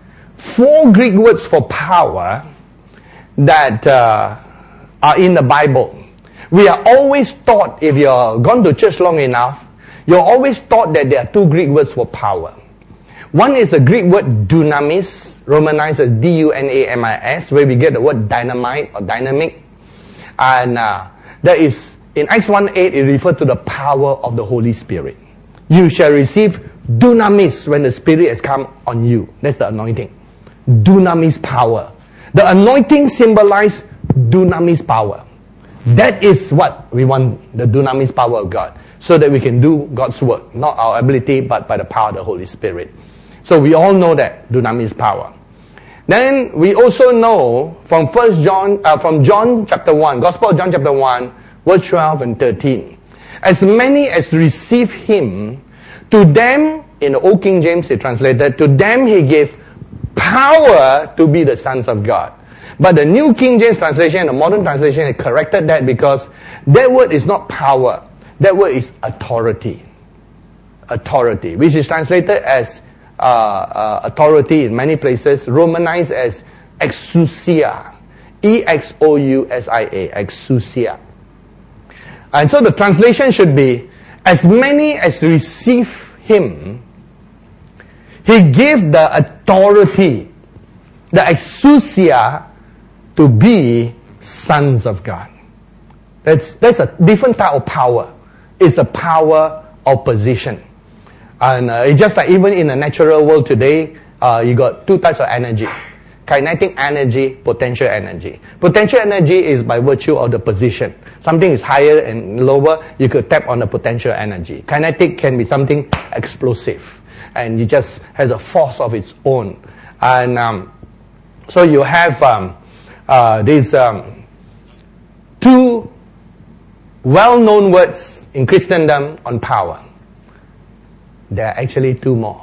4 Greek words for power that are in the Bible. We are always taught, if you're gone to church long enough, you're always taught that there are 2 Greek words for power. One is the Greek word dunamis, romanized as D-U-N-A-M-I-S, where we get the word dynamite or dynamic. And that is, in Acts 1:8, it refers to the power of the Holy Spirit. You shall receive dunamis when the Spirit has come on you. That's the anointing. Dunamis power. The anointing symbolizes dunamis power. That is what we want, the dunamis power of God, so that we can do God's work, not our ability, but by the power of the Holy Spirit. So we all know that, dunamis power. Then we also know from John chapter 1, Gospel of John chapter 1, verse 12 and 13. As many as receive him, to them, in the Old King James it translated, to them he gave power to be the sons of God. But the New King James translation, the modern translation, it corrected that because that word is not power. That word is authority. Authority, which is translated as authority in many places, romanized as exousia. E-X-O-U-S-I-A, exousia. And so the translation should be, as many as receive him, he gave the authority, the exousia, to be sons of God. That's a different type of power. It's the power of position. And it's just like even in the natural world today, you got 2 types of energy. Kinetic energy, potential energy. Potential energy is by virtue of the position. Something is higher and lower, you could tap on the potential energy. Kinetic can be something explosive, and it just has a force of its own. And so you have these 2 well-known words in Christendom on power. There are actually 2 more.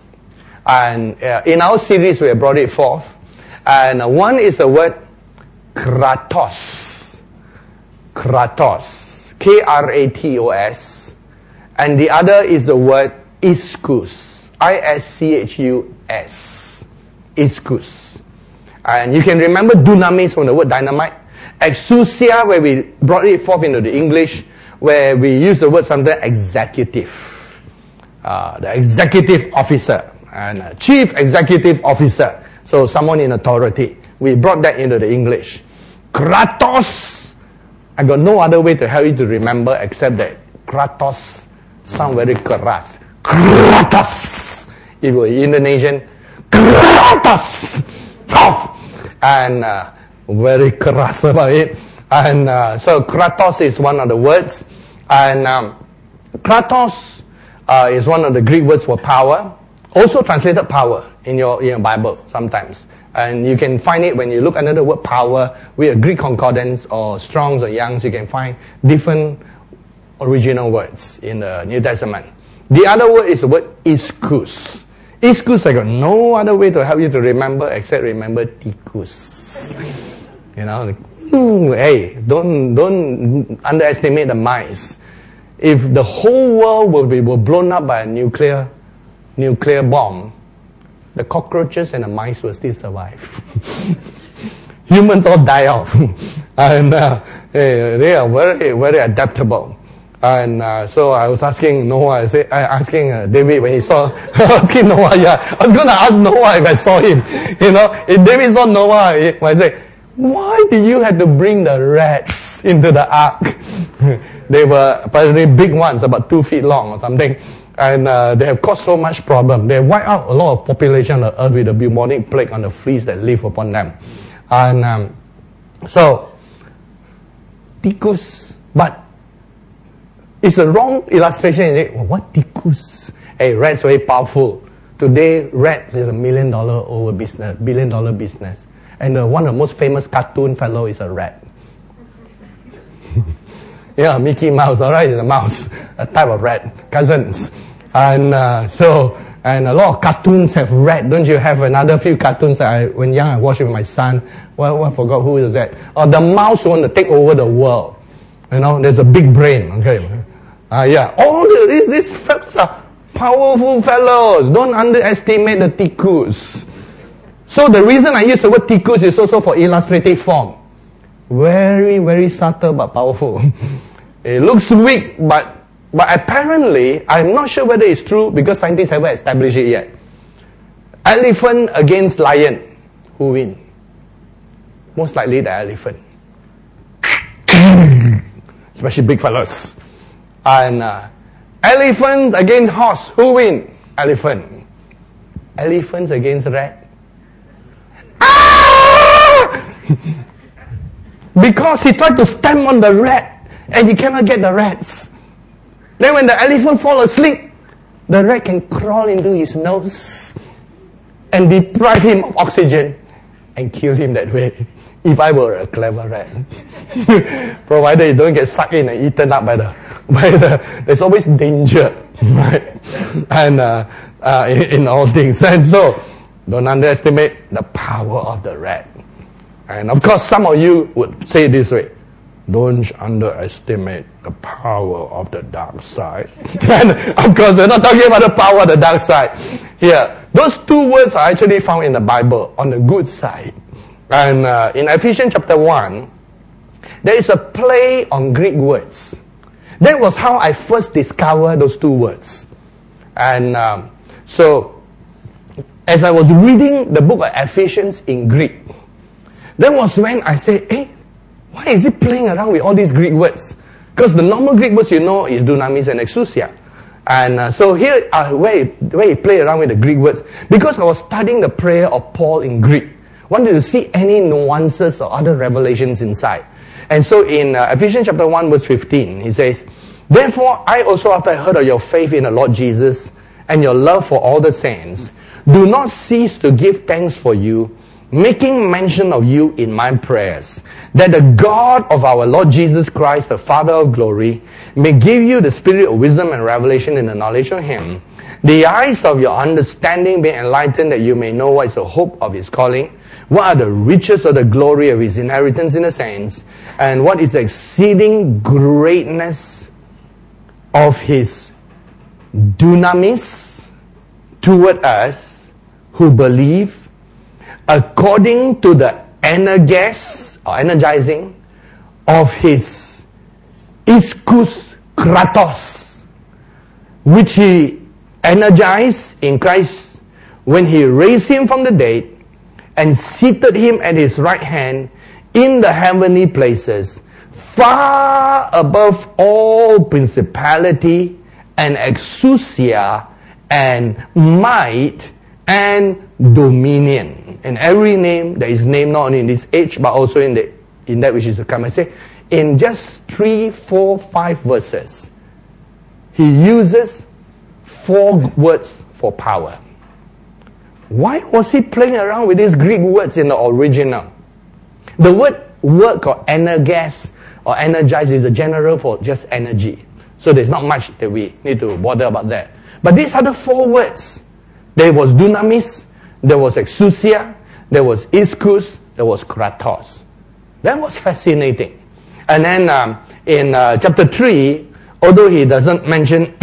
And in our series we have brought it forth. And one is the word kratos. Kratos. K-R-A-T-O-S. And the other is the word ischus. I-S-C-H-U-S. Ischus. And you can remember dunamis from the word dynamite. Exousia, where we brought it forth into the English, where we use the word sometimes executive. The executive officer and chief executive officer. So someone in authority. We brought that into the English. Kratos. I got no other way to help you to remember except that Kratos sound very keras. Kratos. If you're Indonesian, Kratos. And very keras about it. And so Kratos is one of the words. And Kratos is one of the Greek words for power. Also translated power in your Bible sometimes. And you can find it when you look under the word power with a Greek concordance or Strong's or Young's. You can find different original words in the New Testament. The other word is the word ischus. Ischus, I got no other way to help you to remember except remember ticus. You know, hey, don't underestimate the mice. If the whole world were blown up by a nuclear bomb, the cockroaches and the mice will still survive. Humans all die off. And they are very, very adaptable. And so I was asking Noah, asking David when he saw, asking Noah, yeah, I was going to ask Noah if I saw him. You know, if David saw Noah, I say, why did you have to bring the rats into the ark? They were apparently big ones, about 2 feet long or something. And they have caused so much problem. They wipe out a lot of population on earth with the bubonic plague on the fleas that live upon them. And so, ticus, but it's a wrong illustration. What ticus? Hey, rats very powerful. Today, rats is $1 million over business, $1 billion business. And one of the most famous cartoon fellow is a rat. Yeah, Mickey Mouse, alright, is a mouse, a type of rat, cousins. And and a lot of cartoons have rat. Don't you have another few cartoons that when young I watched with my son? Well, I forgot who is that. Oh, the mouse want to take over the world. You know, there's a big brain, okay. Yeah, all these folks are Powerful fellows. Don't underestimate the tikus. So the reason I use the word tikus is also for illustrative form. Very, very subtle but powerful. It looks weak, but apparently, I'm not sure whether it's true because scientists haven't established it yet. Elephant against lion. Who win? Most likely the elephant. Especially big fellas. And elephant against horse. Who win? Elephant. Elephants against rat. Because he tried to stamp on the rat and he cannot get the rats. Then when the elephant falls asleep, the rat can crawl into his nose and deprive him of oxygen and kill him that way. If I were a clever rat. Provided you don't get sucked in and eaten up by the there's always danger, right? And in all things. And so, don't underestimate the power of the rat. And of course, some of you would say it this way: don't underestimate the power of the dark side. And of course, we're not talking about the power of the dark side here. Those two words are actually found in the Bible, on the good side. And in Ephesians chapter 1, there is a play on Greek words. That was how I first discovered those two words. And so, as I was reading the book of Ephesians in Greek, that was when I said, why is it playing around with all these Greek words? Because the normal Greek words you know is dunamis and exousia. And so here are where he played around with the Greek words. Because I was studying the prayer of Paul in Greek. Wanted to see any nuances or other revelations inside. And so in Ephesians chapter 1 verse 15, he says, therefore I also, after I heard of your faith in the Lord Jesus and your love for all the saints, do not cease to give thanks for you, making mention of you in my prayers, that the God of our Lord Jesus Christ, the Father of glory, may give you the spirit of wisdom and revelation in the knowledge of him, the eyes of your understanding being enlightened, that you may know what is the hope of his calling, what are the riches of the glory of his inheritance in the saints, and what is the exceeding greatness of his dunamis toward us who believe, according to the energes, or energizing, of his ischus kratos, which he energized in Christ when he raised him from the dead and seated him at his right hand in the heavenly places, far above all principality and exousia and might and dominion. And every name that is named not only in this age but also in that which is to come. I say, in just 3, 4, 5 verses, he uses 4 words for power. Why was he playing around with these Greek words in the original? The word work or energes or energize is a general for just energy. So there's not much that we need to bother about that. But these are the 4 words. There was dunamis, there was exousia, there was ischus, there was kratos. That was fascinating. And then in chapter 3, although he doesn't mention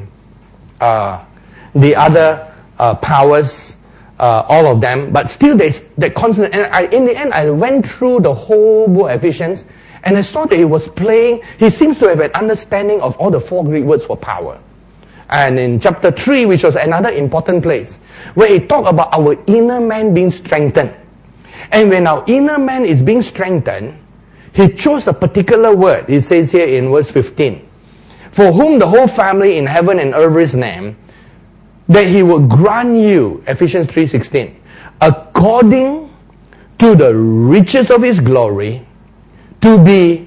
the other powers, all of them, but still there's that constant. And in the end, I went through the whole book of Ephesians, and I saw that he was playing. He seems to have an understanding of all the 4 Greek words for power. And in chapter 3, which was another important place, where he talked about our inner man being strengthened. And when our inner man is being strengthened, he chose a particular word. He says here in verse 15, for whom the whole family in heaven and earth is named, that he will grant you, Ephesians 3:16, according to the riches of his glory, to be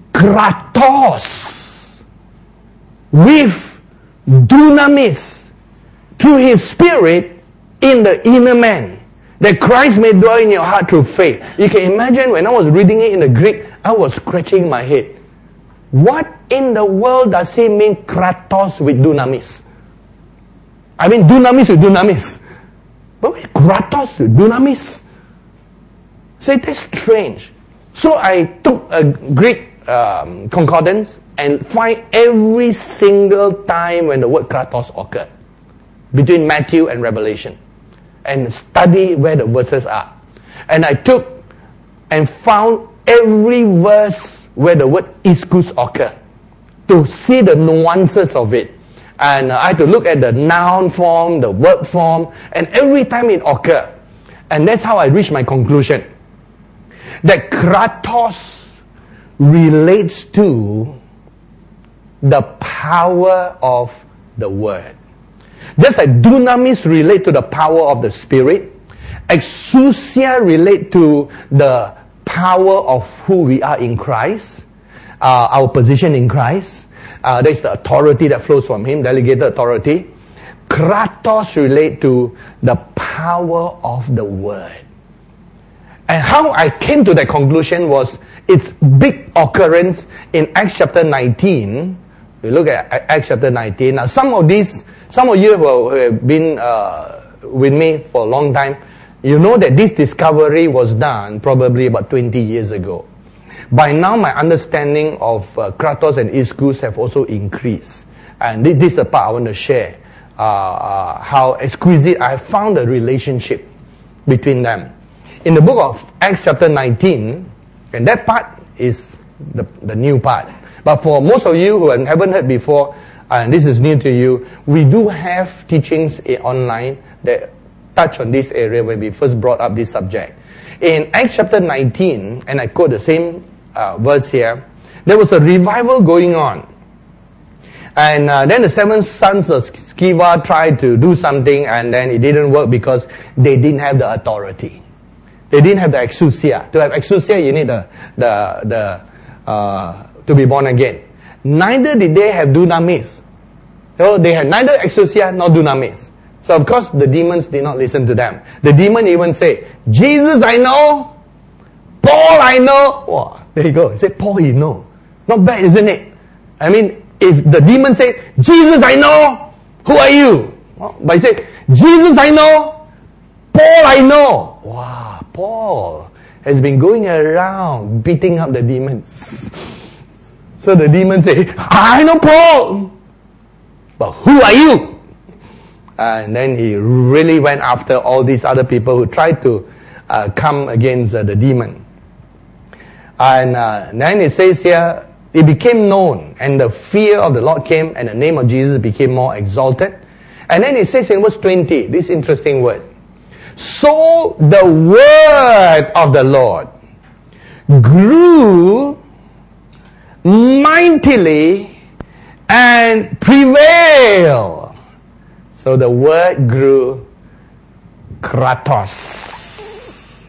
kratos, with dunamis, through his spirit in the inner man, that Christ may dwell in your heart through faith. You can imagine when I was reading it in the Greek, I was scratching my head. What in the world does he mean kratos with dunamis? I mean dunamis with dunamis. But with kratos with dunamis? Say, that's strange. So I took a Greek concordance and find every single time when the word kratos occurred. between Matthew and Revelation and study where the verses are. And I took and found every verse where the word ischus occur to see the nuances of it. And I had to look at the noun form, the verb form, and every time it occurred. And that's how I reached my conclusion. That kratos relates to the power of the word. Just like dunamis relate to the power of the Spirit, exousia relate to the power of who we are in Christ, our position in Christ. There's the authority that flows from Him, delegated authority. Kratos relate to the power of the Word. And how I came to that conclusion was its big occurrence in Acts chapter 19. We look at Acts chapter 19. Now some of you who have been with me for a long time, you know that this discovery was done probably about 20 years ago. By now, my understanding of kratos and ischus have also increased. And this is the part I want to share. How exquisite I found the relationship between them. In the book of Acts chapter 19, and that part is the new part. But for most of you who haven't heard before, and this is new to you, we do have teachings online that touch on this area when we first brought up this subject. In Acts chapter 19, and I quote the same verse here, there was a revival going on. And then the 7 sons of Sceva tried to do something, and then it didn't work because they didn't have the authority. They didn't have the exousia. To have exousia, you need to be born again. Neither did they have dunamis. So they had neither exousia nor dunamis. So of course the demons did not listen to them. The demon even say, Jesus I know, Paul I know. Oh, there you go. He said, Paul you know. Not bad, isn't it? I mean, if the demon say, Jesus I know, who are you? Well, but he said, Jesus I know, Paul I know. Wow, Paul has been going around beating up the demons. So the demon say, I know Paul, but who are you? And then he really went after all these other people who tried to come against the demon. And then it says here, it became known, and the fear of the Lord came, and the name of Jesus became more exalted. And then it says in verse 20, this interesting word, so the word of the Lord grew mightily and prevailed. So the word grew kratos.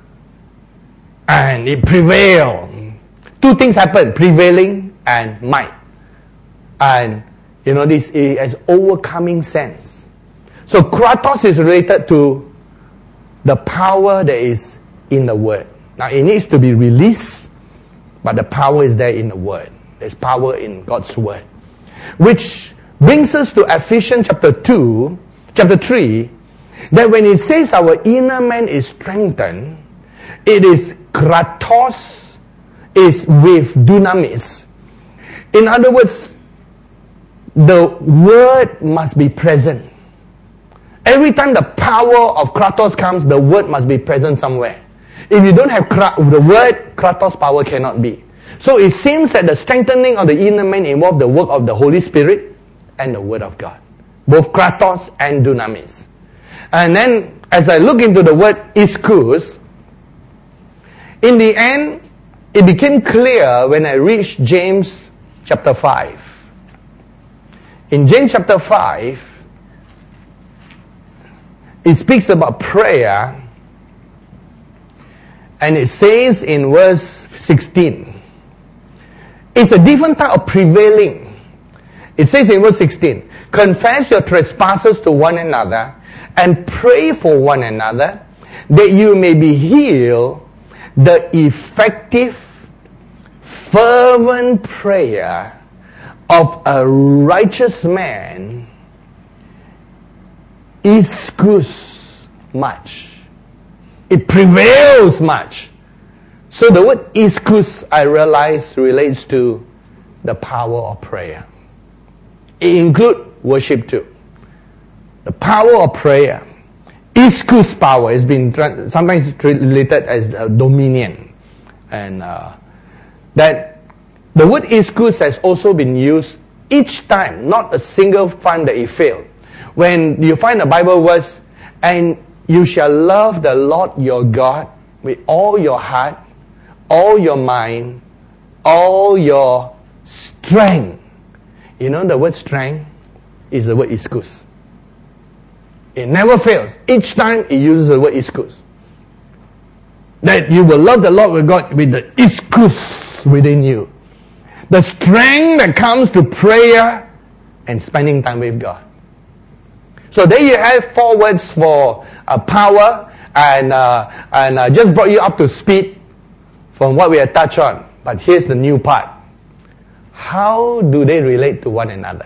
And it prevailed. 2 things happened, prevailing and might. And, this has overcoming sense. So kratos is related to the power that is in the word. Now it needs to be released, but the power is there in the word. There's power in God's word. Which brings us to Ephesians chapter 3, that when it says our inner man is strengthened, it is kratos is with dunamis. In other words, the word must be present. Every time the power of kratos comes, the word must be present somewhere. If you don't have the word, kratos power cannot be. So it seems that the strengthening of the inner man involves the work of the Holy Spirit and the word of God. Both kratos and dunamis. And then, as I look into the word ischus, in the end, it became clear when I reached James chapter 5. In James chapter 5, it speaks about prayer, and it says in verse 16, it's a different type of prevailing. It says in verse 16, confess your trespasses to one another and pray for one another that you may be healed. The effective, fervent prayer of a righteous man ischus much. It prevails much. So the word ischus, I realize, relates to the power of prayer. It includes worship too. The power of prayer. Ischus power has been sometimes related as dominion. And that the word ischus has also been used each time, not a single time that it failed. When you find a Bible verse, and you shall love the Lord your God with all your heart, all your mind, all your strength. You know the word strength is the word ischus. It never fails. Each time it uses the word ischus. That you will love the Lord your God with the ischus within you. The strength that comes to prayer and spending time with God. So there you have 4 words for power, and just brought you up to speed from what we had touched on. But here's the new part. How do they relate to one another?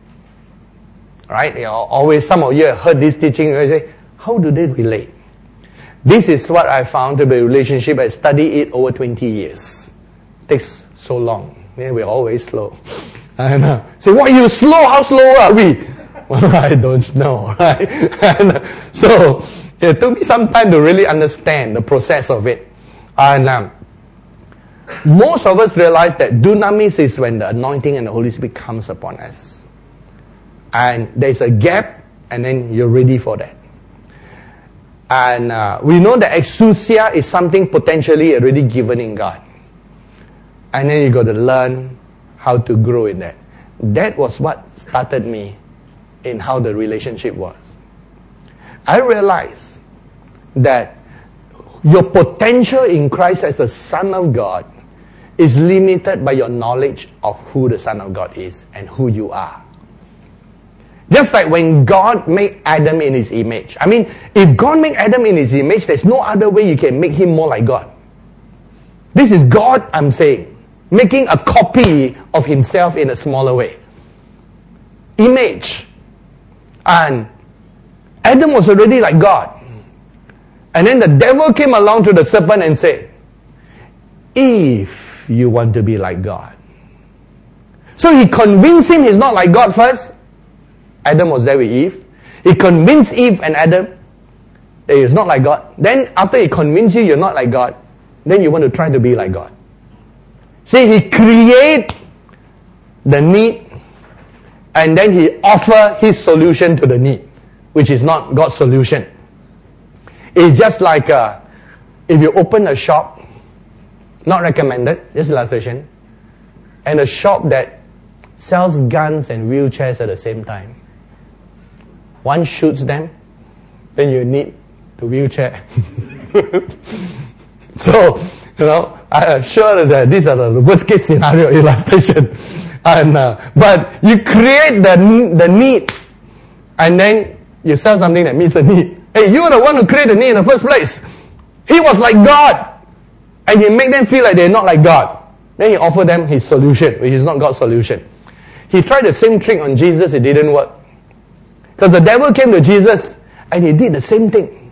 Right? Always some of you have heard this teaching and say, how do they relate? This is what I found to be a relationship. I studied it over 20 years. It takes so long. Yeah, we're always slow. And say, what, you slow? How slow are we? Well, I don't know. Right? And so it took me some time to really understand the process of it. And most of us realize that dunamis is when the anointing and the Holy Spirit comes upon us. And there's a gap, and then you're ready for that. And we know that exousia is something potentially already given in God. And then you got to learn how to grow in that. That was what started me in how the relationship was. I realized that your potential in Christ as the Son of God is limited by your knowledge of who the Son of God is and who you are. Just like when God made Adam in His image. I mean, if God made Adam in His image, there's no other way you can make him more like God. This is God, I'm saying, making a copy of Himself in a smaller way. Image. And Adam was already like God. And then the devil came along to the serpent and said, if you want to be like God. So he convinced him he's not like God first. Adam was there with Eve. He convinced Eve and Adam that he's not like God. Then after he convinced you you're not like God, then you want to try to be like God. See, he create the need, and then he offer his solution to the need, which is not God's solution. It's just like if you open a shop, not recommended, just illustration, and a shop that sells guns and wheelchairs at the same time. One shoots them, then you need the wheelchair. So, I'm sure that these are the worst case scenario illustration. And but you create the need, and then you sell something that meets the need. Hey, you are the one who created the need in the first place. He was like God, and He made them feel like they're not like God. Then He offered them His solution, which is not God's solution. He tried the same trick on Jesus, it didn't work. Because the devil came to Jesus, and he did the same thing.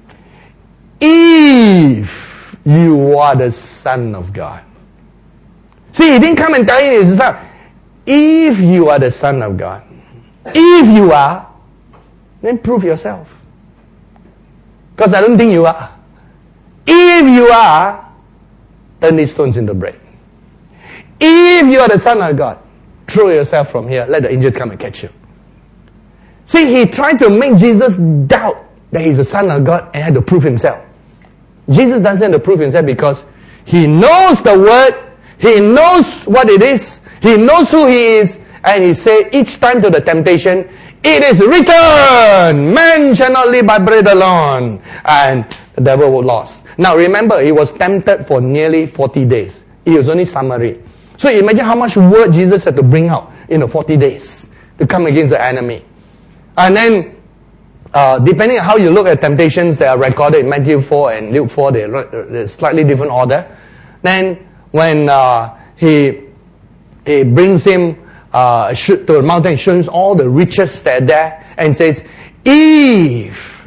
If you are the Son of God. See, he didn't come and tell you his son. If you are the Son of God. If you are, then prove yourself. Because I don't think you are. If you are, turn these stones into bread. If you are the Son of God, throw yourself from here. Let the angels come and catch you. See, he tried to make Jesus doubt that he's the Son of God and had to prove himself. Jesus doesn't have to prove himself because he knows the word, he knows what it is, he knows who he is, and he said each time to the temptation, it is written, man shall not live by bread alone. And the devil was lost. Now remember, he was tempted for nearly 40 days. It was only summary. So imagine how much word Jesus had to bring out in the 40 days to come against the enemy. And then, depending on how you look at temptations that are recorded in Matthew 4 and Luke 4, they're slightly different order. Then, when he brings him to the mountain, shows all the riches that are there, and says, if,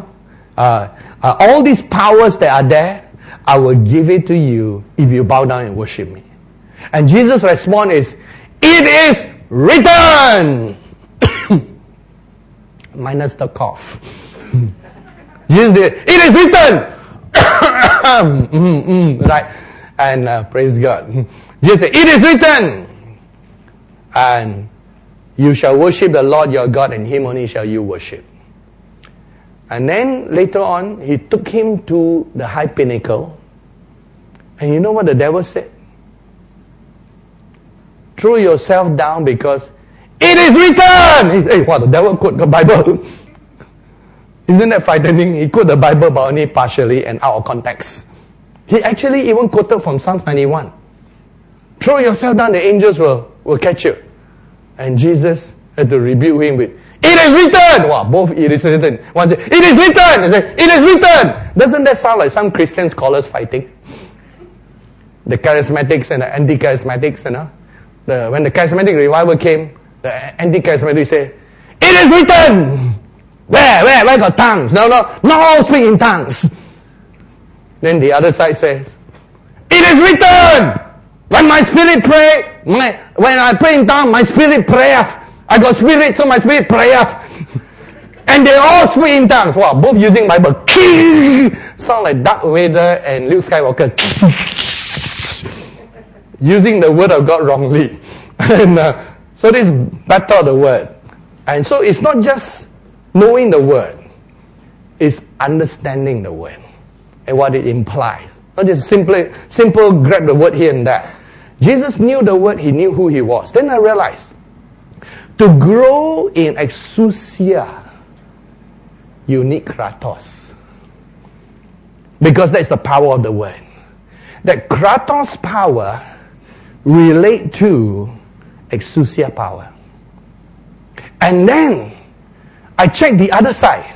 all these powers that are there, I will give it to you if you bow down and worship me. And Jesus' response is, it is written. minus the cough. Jesus did, it is written! Right? And praise God. Jesus said, it is written! And you shall worship the Lord your God, and Him only shall you worship. And then later on, He took him to the high pinnacle. And you know what the devil said? Throw yourself down because it is written! Hey, wow, the devil quote the Bible. Isn't that frightening? He quoted the Bible but only partially and out of context. He actually even quoted from Psalms 91. Throw yourself down, the angels will catch you. And Jesus had to rebuke him with, it is written! Wow, both it is written. One said, it is written! He said, it is written! Doesn't that sound like some Christian scholars fighting? The charismatics and the anti-charismatics, you know? When the charismatic revival came, the anti-charismatic said, it is written! Where got tongues? No, speak in tongues. Then the other side says, it is written! When my spirit pray, when I pray in tongues, my spirit prayeth. I got spirit, so my spirit prayeth. And they all speak in tongues. Wow, both using Bible. Sound like Darth Vader and Luke Skywalker. Using the word of God wrongly. And so this battle of the word. And so it's not just knowing the word. It's understanding the word and what it implies. Not just simple grab the word here and there. Jesus knew the word, He knew who He was. Then I realized, to grow in exousia, you need kratos. Because that's the power of the word. That kratos power relate to exousia power. And then, I checked the other side.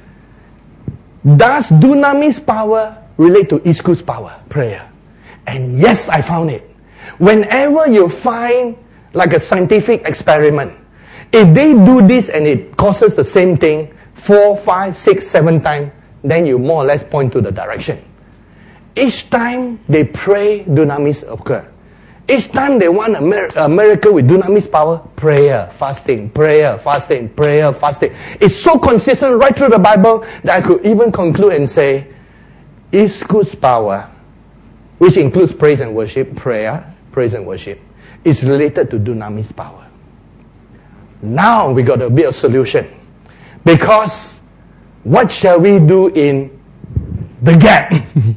Does dunamis power relate to ischus power, prayer? And yes, I found it. Whenever you find like a scientific experiment, if they do this and it causes the same thing 4, 5, 6, 7 times, then you more or less point to the direction. Each time they pray, dunamis occur. Each time they want a miracle with dunamis power, prayer, fasting, prayer, fasting, prayer, fasting. It's so consistent right through the Bible that I could even conclude and say, ischus power, which includes praise and worship, prayer, praise and worship, is related to dunamis power. Now we got a bit of solution. Because what shall we do in the gap?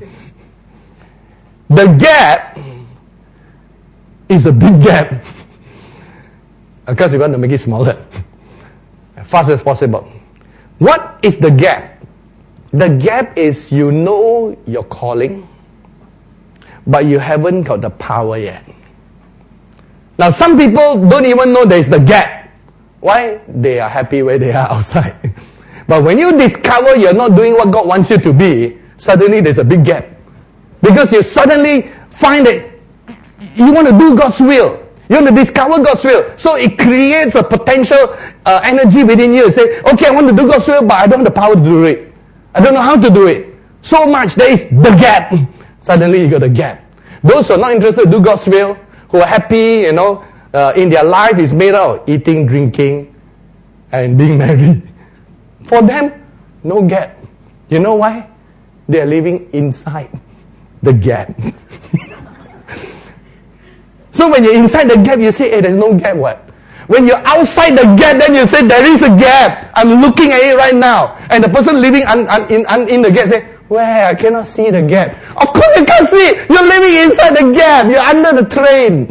The gap is a big gap. Because we want to make it smaller. As fast as possible. What is the gap? The gap is you know your calling, but you haven't got the power yet. Now some people don't even know there's the gap. Why? They are happy where they are outside. But when you discover you're not doing what God wants you to be, suddenly there's a big gap. Because you suddenly find that you want to do God's will. You want to discover God's will. So it creates a potential energy within you. Say, okay, I want to do God's will, but I don't have the power to do it. I don't know how to do it. So much, there is the gap. Suddenly you got a gap. Those who are not interested to do God's will, who are happy, in their life is made out of eating, drinking, and being married. For them, no gap. You know why? They are living inside the gap. So when you're inside the gap, you say, hey, there's no gap, what? When you're outside the gap, then you say, there is a gap. I'm looking at it right now. And the person living in the gap say, where? I cannot see the gap. Of course you can't see it. You're living inside the gap. You're under the train.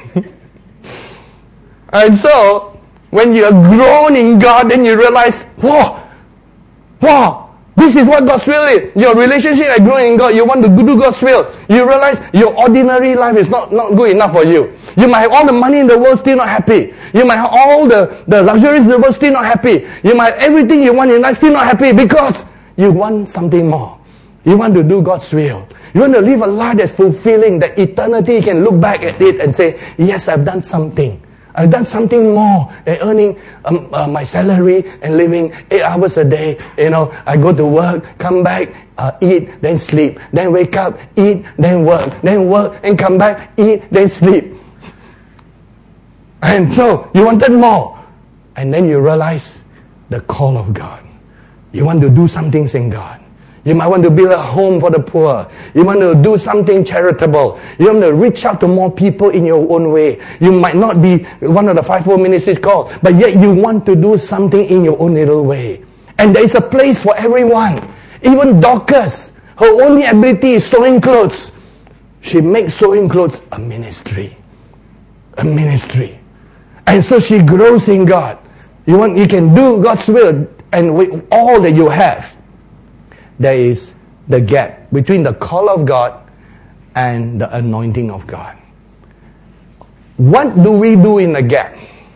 And so, when you are grown in God, then you realize, wow, this is what God's will is. Your relationship is growing in God. You want to do God's will. You realize your ordinary life is not good enough for you. You might have all the money in the world, still not happy. You might have all the luxuries in the world, still not happy. You might have everything you want in life, still not happy, because you want something more. You want to do God's will. You want to live a life that's fulfilling, that eternity can look back at it and say, yes, I've done something. I've done something more than earning my salary and living 8 hours a day. I go to work, come back, eat, then sleep, then wake up, eat, then work, and come back, eat, then sleep. And so, you wanted more. And then you realize the call of God. You want to do some things in God. You might want to build a home for the poor. You want to do something charitable. You want to reach out to more people in your own way. You might not be one of the fivefold ministries called, but yet you want to do something in your own little way. And there is a place for everyone. Even Dorcas, her only ability is sewing clothes. She makes sewing clothes a ministry. A ministry. And so she grows in God. You can do God's will, and with all that you have, there is the gap between the call of God and the anointing of God. What do we do in the gap?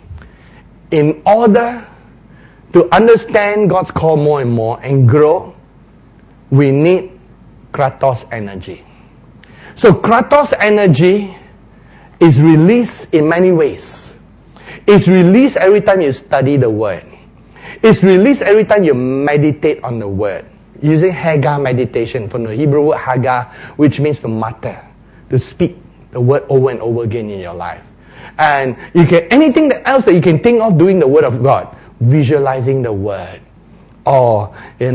In order to understand God's call more and more and grow, we need Kratos energy. So Kratos energy is released in many ways. It's released every time you study the Word. It's released every time you meditate on the Word. Using Haggah meditation from the Hebrew word Haggah, which means to mutter, to speak the word over and over again in your life. And you can anything else that you can think of doing the Word of God, visualizing the Word, or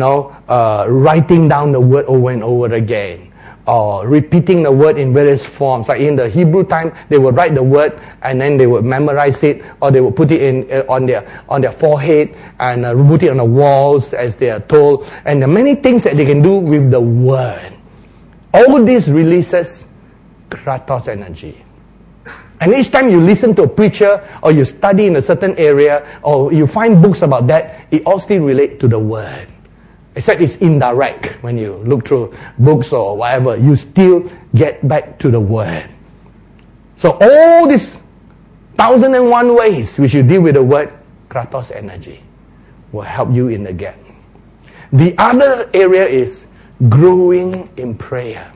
writing down the Word over and over again, or repeating the Word in various forms. Like in the Hebrew time, they would write the Word and then they would memorize it, or they would put it in on their forehead and put it on the walls as they are told. And there are many things that they can do with the Word. All this releases Kratos energy. And each time you listen to a preacher, or you study in a certain area, or you find books about that, it all still relates to the Word. Except it's indirect. When you look through books or whatever, you still get back to the Word. So all these 1,001 ways which you deal with the Word, Kratos energy will help you in the gap. The other area is growing in prayer.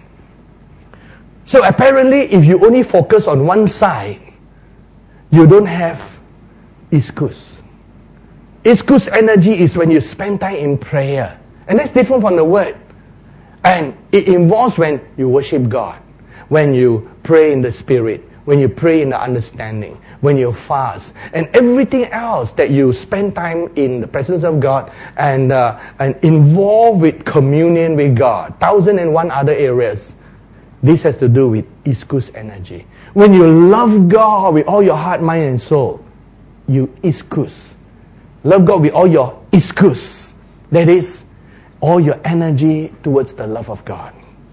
So apparently, if you only focus on one side, you don't have iskus. Iskus energy is when you spend time in prayer. And that's different from the Word. And it involves when you worship God, when you pray in the Spirit, when you pray in the understanding, when you fast, and everything else that you spend time in the presence of God and involved with communion with God. 1,001 other areas. This has to do with iskus energy. When you love God with all your heart, mind, and soul, you iskus. Love God with all your iskus. That is, all your energy towards the love of God.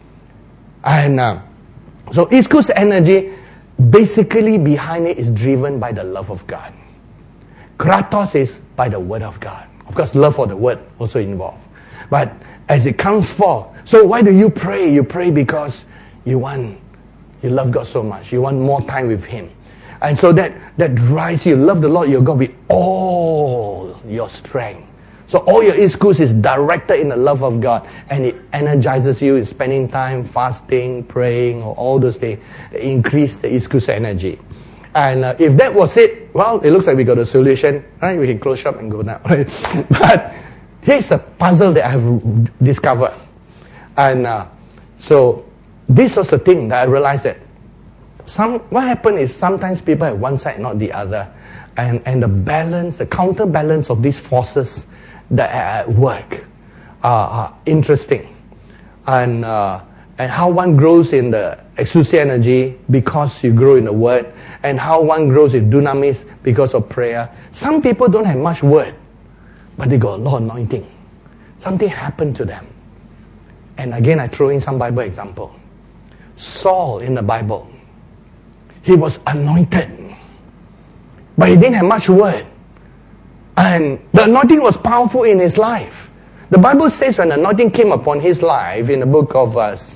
And so iskus energy, basically behind it is driven by the love of God. Kratos is by the Word of God. Of course, love for the Word also involved. But as it comes forth, so why do you pray? You pray because you love God so much. You want more time with Him. And so that drives you. Love the Lord your God with all your strength. So all your iskus is directed in the love of God, and it energizes you in spending time fasting, praying, or all those things. Increase the iskus energy. And if that was it, well, it looks like we got a solution. Right? We can close shop and go now. Right? But here's a puzzle that I have discovered. And so this was the thing that I realized that what happened is sometimes people have one side, not the other. And the balance, the counterbalance of these forces that are at work are interesting. And how one grows in the exousia energy because you grow in the Word, and how one grows in dunamis because of prayer. Some people don't have much Word, but they got a lot of anointing. Something happened to them. And again, I throw in some Bible example. Saul in the Bible, he was anointed, but he didn't have much Word. And the anointing was powerful in his life. The Bible says when the anointing came upon his life in the book of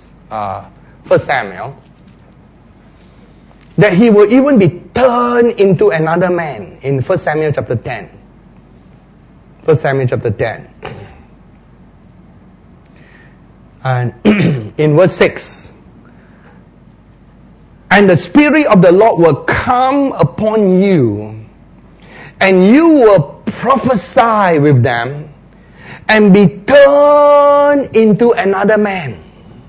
1 Samuel, that he will even be turned into another man in 1 Samuel chapter 10. 1 Samuel chapter 10. And in verse 6, and the Spirit of the Lord will come upon you, and you will prophesy with them, and be turned into another man.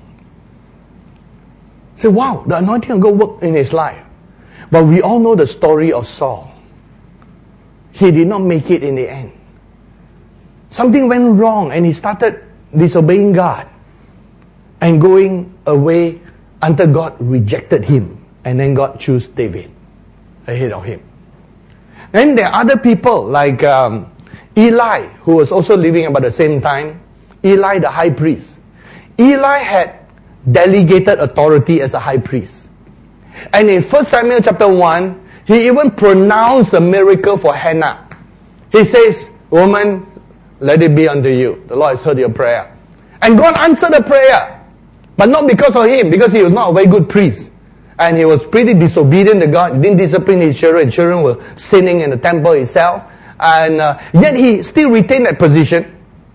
So wow, the anointing of God worked in his life. But we all know the story of Saul. He did not make it in the end. something went wrong and he started disobeying God and going away until God rejected him. And then God chose David ahead of him. Then there are other people like Eli, who was also living about the same time. Eli the high priest. Eli had delegated authority as a high priest. And in 1 Samuel chapter 1, he even pronounced a miracle for Hannah. He says, "Woman, let it be unto you. The Lord has heard your prayer." And God answered the prayer. But not because of him, because he was not a very good priest. And he was pretty disobedient to God. He didn't discipline his children. Children were sinning in the temple itself. And yet he still retained that position.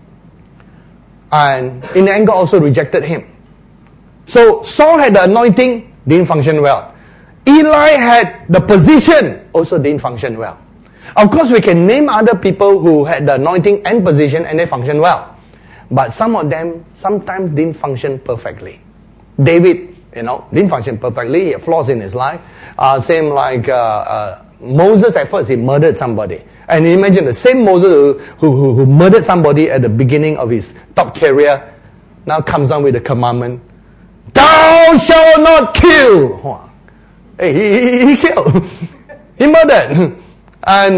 And in anger also rejected him. So Saul had the anointing, didn't function well. Eli had the position, also didn't function well. Of course, we can name other people who had the anointing and position and they function well. But some of them sometimes didn't function perfectly. David, didn't function perfectly. He had flaws in his life. Same like Moses at first, he murdered somebody. And imagine the same Moses who murdered somebody at the beginning of his top career, now comes down with the commandment, "Thou shalt not kill." Hey, he killed. He murdered. And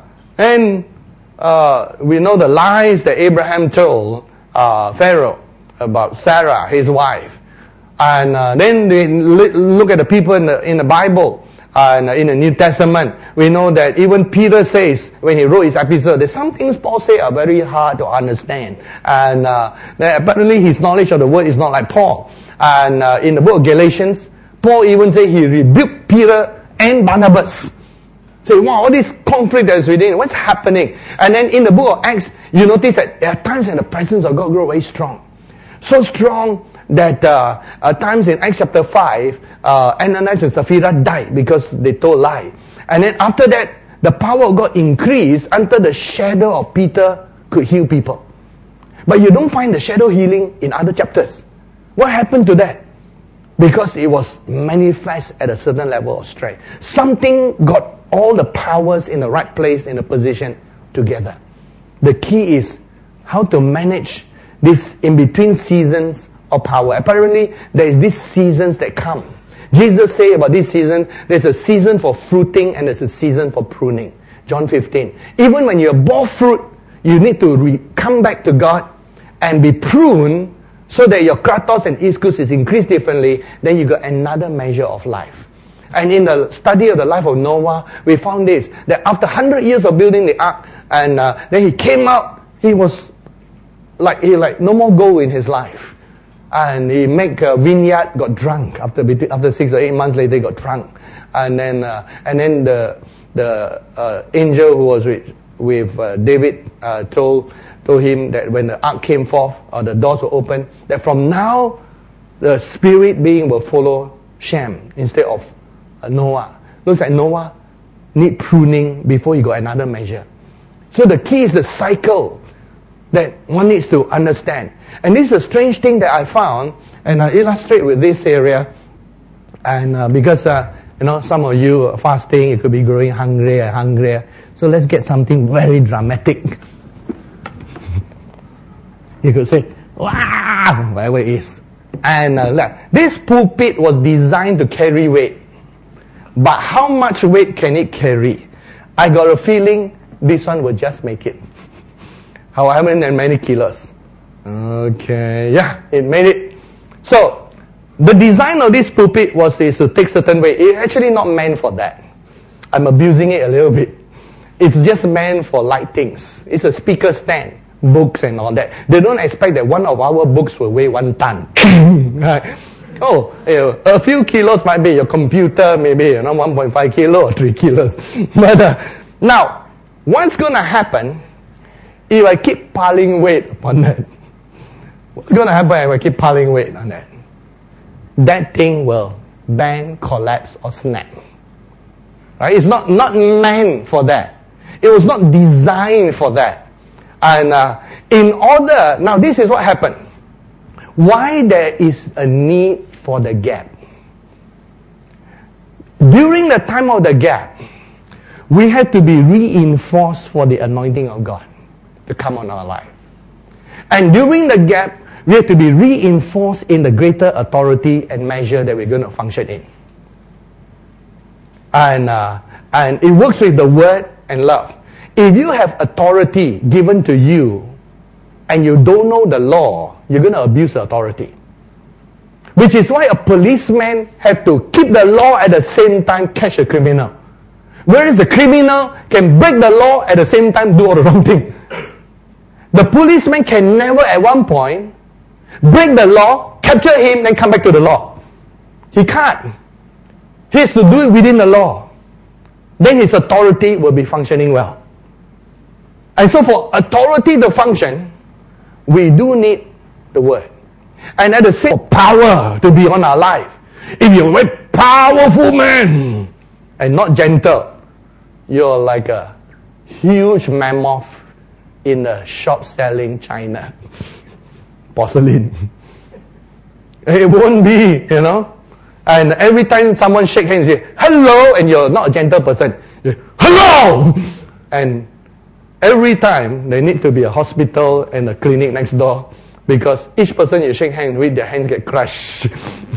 we know the lies that Abraham told Pharaoh about Sarah, his wife. And then they look at the people in the Bible and in the New Testament. We know that even Peter says, when he wrote his epistle, that some things Paul say are very hard to understand. And apparently his knowledge of the word is not like Paul. And in the book of Galatians, Paul even said he rebuked Peter and Barnabas. Say, wow, all this conflict that is within, what's happening? And then in the book of Acts, you notice that there are times when the presence of God grows very strong. So strong that at times in Acts chapter 5, Ananias and Sapphira died because they told lie. And then after that, the power of God increased until the shadow of Peter could heal people. But you don't find the shadow healing in other chapters. What happened to that? Because it was manifest at a certain level of strength. Something got all the powers in the right place, in a position together. The key is how to manage this in-between seasons of power. Apparently, there is these seasons that come. Jesus said about this season, there's a season for fruiting and there's a season for pruning. John 15. Even when you bore fruit, you need to come back to God and be pruned so that your kratos and iskus is increased differently. Then you got another measure of life. And in the study of the life of Noah, we found this, that after 100 years of building the ark, and then he came out, he was like no more gold in his life. And he make a vineyard, got drunk. After 6 or 8 months later, he got drunk. And then the angel who was with David told him that when the ark came forth, or the doors were open, that from now, the spirit being will follow Shem instead of Noah. Looks like Noah need pruning before he got another measure. So the key is the cycle that one needs to understand. And this is a strange thing that I found, and I illustrate with this area. And because some of you are fasting, you could be growing hungrier and hungrier. So let's get something very dramatic. You could say, "Wow!" whatever it is. And this pulpit was designed to carry weight. But how much weight can it carry? I got a feeling this one will just make it. However many kilos. Okay, yeah, it made it. So, the design of this pulpit is to take certain weight. It's actually not meant for that. I'm abusing it a little bit. It's just meant for light things. It's a speaker stand, books and all that. They don't expect that one of our books will weigh 1 ton. Right? Oh, a few kilos might be your computer, maybe 1.5 kilo or 3 kilos. But now, what's going to happen if I keep piling weight upon that? What's going to happen if I keep piling weight on that? That thing will bend, collapse, or snap. Right? It's not meant for that. It was not designed for that. And now this is what happened. Why there is a need for the gap. During the time of the gap, we had to be reinforced for the anointing of God. to come on our life. And during the gap, we have to be reinforced in the greater authority and measure that we're going to function in. And it works with the word and love. If you have authority given to you and you don't know the law, you're going to abuse the authority. Which is why a policeman has to keep the law at the same time catch a criminal. Whereas the criminal can break the law at the same time do all the wrong thing. The policeman can never at one point break the law, capture him, then come back to the law. He can't. He has to do it within the law. Then his authority will be functioning well. And so for authority to function, we do need the word. And at the same power to be on our life. If you're a very powerful man and not gentle, you're like a huge mammoth in a shop selling china. Porcelain. It won't be, you know. And every time someone shakes hands, you say, hello, and you're not a gentle person. You say, hello! And every time, there need to be a hospital and a clinic next door, because each person you shake hands with, their hands get crushed.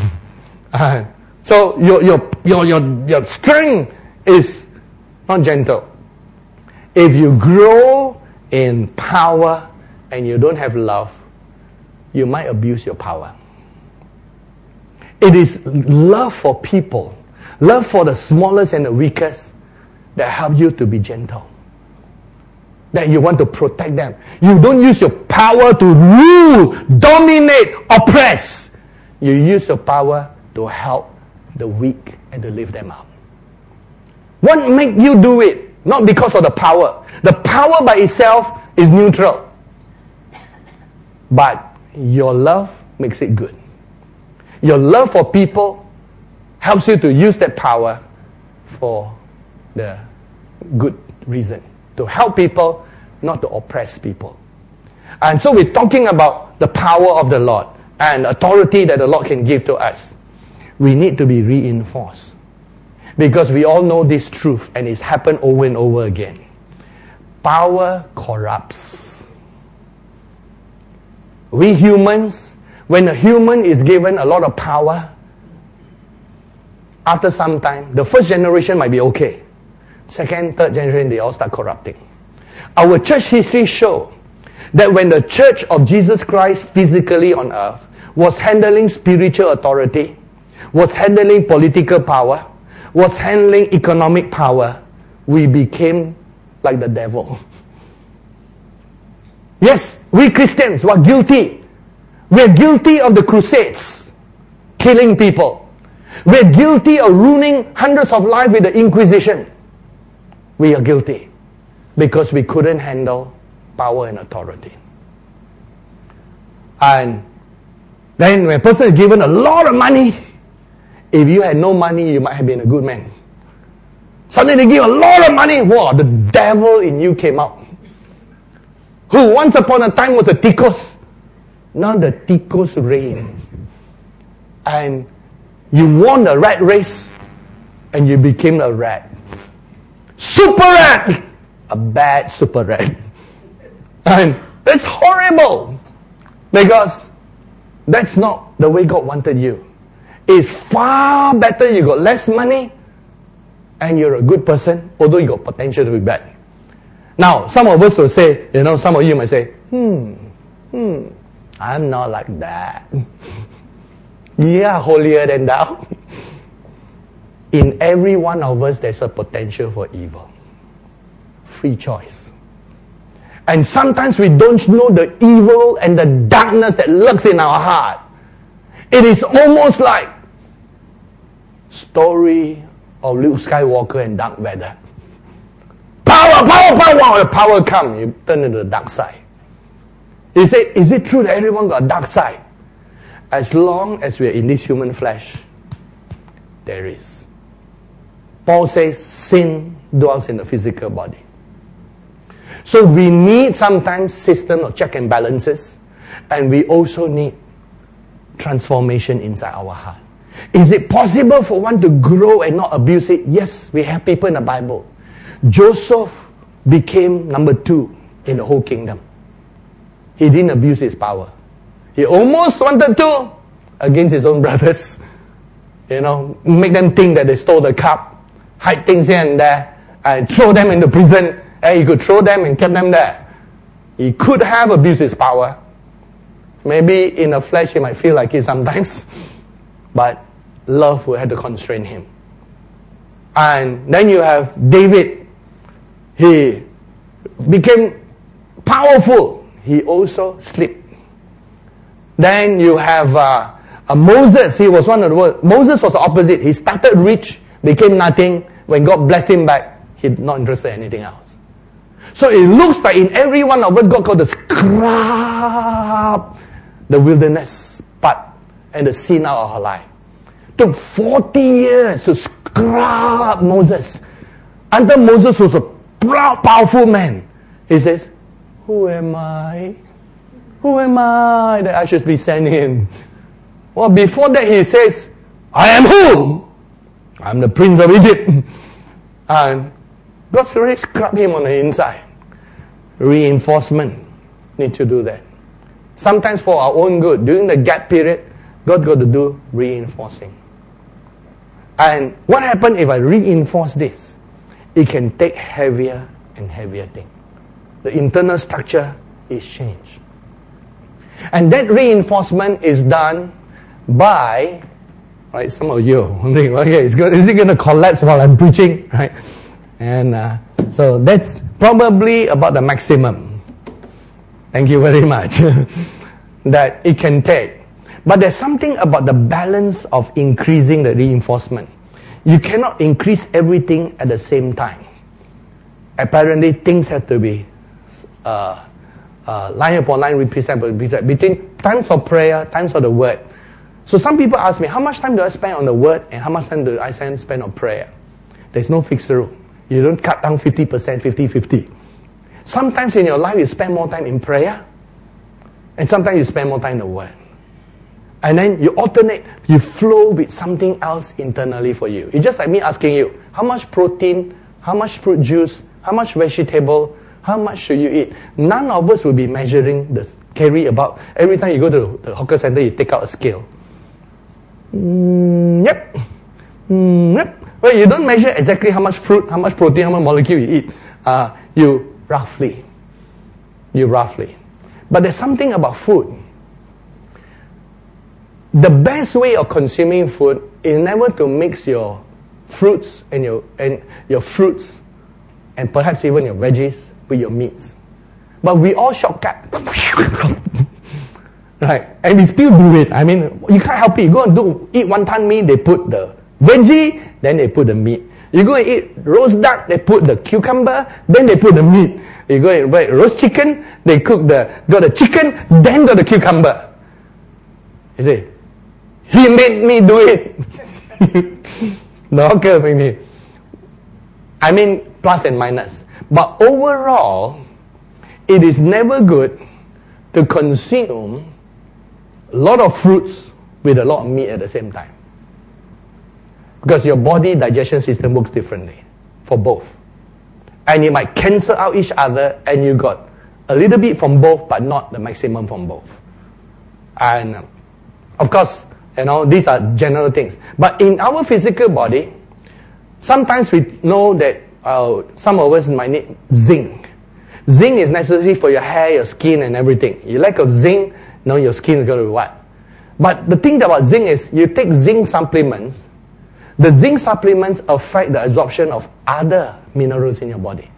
So your strength is not gentle. If you grow in power and you don't have love, you might abuse your power. It is love for people, love for the smallest and the weakest, that help you to be gentle. That you want to protect them. You don't use your power to rule, dominate, oppress. You use your power to help the weak and to lift them up. What makes you do it? Not because of the power. The power by itself is neutral. But your love makes it good. Your love for people helps you to use that power for the good reason. To help people, not to oppress people. And so we're talking about the power of the Lord and authority that the Lord can give to us. We need to be reinforced. Because we all know this truth and it's happened over and over again. Power corrupts. We humans, when a human is given a lot of power, after some time, the first generation might be okay. Second, third generation, they all start corrupting. Our church history shows that when the church of Jesus Christ physically on earth was handling spiritual authority, was handling political power, was handling economic power, we became like the devil. Yes, we Christians were guilty. We're guilty of the crusades, killing people. We're guilty of ruining hundreds of lives with the Inquisition. We are guilty because we couldn't handle power and authority. And then when a person is given a lot of money, if you had no money, you might have been a good man. Suddenly they give a lot of money, wow, the devil in you came out. Who once upon a time was a ticos. Now the ticos reign. And you won the rat race and you became a rat. Super rat! A bad super rat. And it's horrible. Because that's not the way God wanted you. It's far better you got less money and you're a good person, although you got potential to be bad. Now, some of us will say, some of you might say, I'm not like that. Yeah, holier than thou. In every one of us, there's a potential for evil. Free choice. And sometimes we don't know the evil and the darkness that lurks in our heart. It is almost like story of Luke Skywalker and Darth Vader. Power! The power comes, you turn into the dark side. You say, is it true that everyone got a dark side? As long as we are in this human flesh, there is. Paul says, sin dwells in the physical body. So we need sometimes system of check and balances, and we also need transformation inside our heart. Is it possible for one to grow and not abuse it? Yes, we have people in the Bible. Joseph became number 2 in the whole kingdom. He didn't abuse his power. He almost wanted to against his own brothers. Make them think that they stole the cup, hide things here and there, and throw them into prison. And he could throw them and keep them there. He could have abused his power. Maybe in the flesh he might feel like it sometimes. But love will have to constrain him. And then you have David. He became powerful. He also slipped. Then you have Moses. He was one of the worst. Moses was the opposite. He started rich, became nothing. When God blessed him back, he's not interested in anything else. So it looks like in every one of us, God called to scrub the wilderness part and the sin out of our life. Took 40 years to scrub Moses. Until Moses was a proud, powerful man. He says, who am I? Who am I that I should be sent in? Well, before that he says, I am who? I'm the prince of Egypt. And God's already scrubbed him on the inside. Reinforcement. Need to do that. Sometimes for our own good. During the gap period, God got to do reinforcing. And what happens if I reinforce this? It can take heavier and heavier things. The internal structure is changed. And that reinforcement is done by, right, some of you think, okay, is it going to collapse while I'm preaching? Right? And so that's probably about the maximum. Thank you very much. That it can take. But there's something about the balance of increasing the reinforcement. You cannot increase everything at the same time. Apparently, things have to be line upon line, precept upon precept, between times of prayer, times of the word. So some people ask me, how much time do I spend on the word and how much time do I spend on prayer? There's no fixed rule. You don't cut down 50%, 50-50. Sometimes in your life you spend more time in prayer and sometimes you spend more time in the word. And then you alternate, you flow with something else internally for you. It's just like me asking you, how much protein, how much fruit juice, how much vegetable, how much should you eat? None of us will be measuring the carry about. Every time you go to the hawker center, you take out a scale. Yep. Well, you don't measure exactly how much fruit, how much protein, how much molecule you eat. You roughly. But there's something about food. The best way of consuming food is never to mix your fruits and your fruits and perhaps even your veggies with your meats. But we all shortcut. Right? And we still do it. I mean, you can't help it. You go and eat wonton mee, they put the veggie, then they put the meat. You go and eat roast duck, they put the cucumber, then they put the meat. You go and eat roast chicken, they got the chicken, then got the cucumber. You see, he made me do it. The hawker made me. I mean, plus and minus. But overall, it is never good to consume a lot of fruits with a lot of meat at the same time. Because your body digestion system works differently for both. And it might cancel out each other and you got a little bit from both but not the maximum from both. And of course, these are general things. But in our physical body, sometimes we know that some of us might need zinc. Zinc is necessary for your hair, your skin and everything. You lack of zinc, your skin is going to be what? But the thing about zinc is, you take zinc supplements, the zinc supplements affect the absorption of other minerals in your body.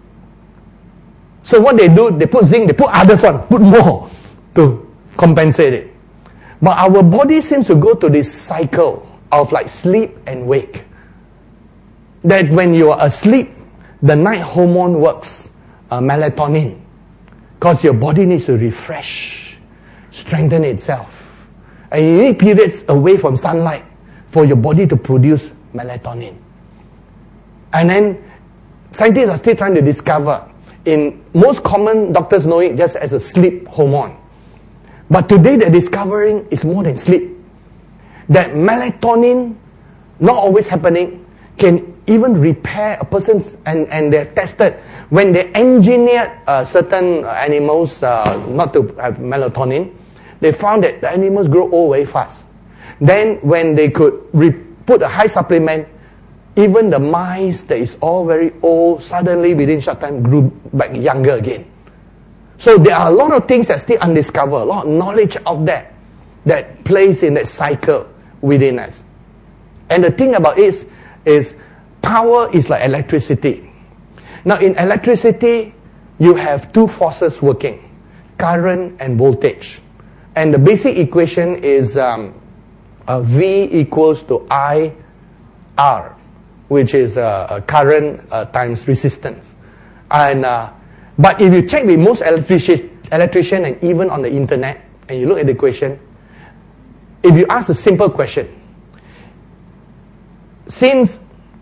So what they do, they put zinc, they put others on, put more to compensate it. But our body seems to go to this cycle of like sleep and wake. That when you are asleep, the night hormone works, melatonin. Because your body needs to refresh, strengthen itself. And you need periods away from sunlight for your body to produce melatonin. And then scientists are still trying to discover. In most common, doctors know it just as a sleep hormone. But today they're discovering it's more than sleep. That melatonin, not always happening, can even repair a person's, and they've tested, when they engineered certain animals not to have melatonin, they found that the animals grow old very fast. Then when they could put a high supplement, even the mice that is all very old, suddenly within short time grew back younger again. So there are a lot of things that still undiscovered, a lot of knowledge out there that plays in that cycle within us. And the thing about it is power is like electricity. Now in electricity, you have two forces working, current and voltage. And the basic equation is V equals to IR, which is current times resistance. And but if you check with most electrician and even on the internet, and you look at the equation, if you ask a simple question, since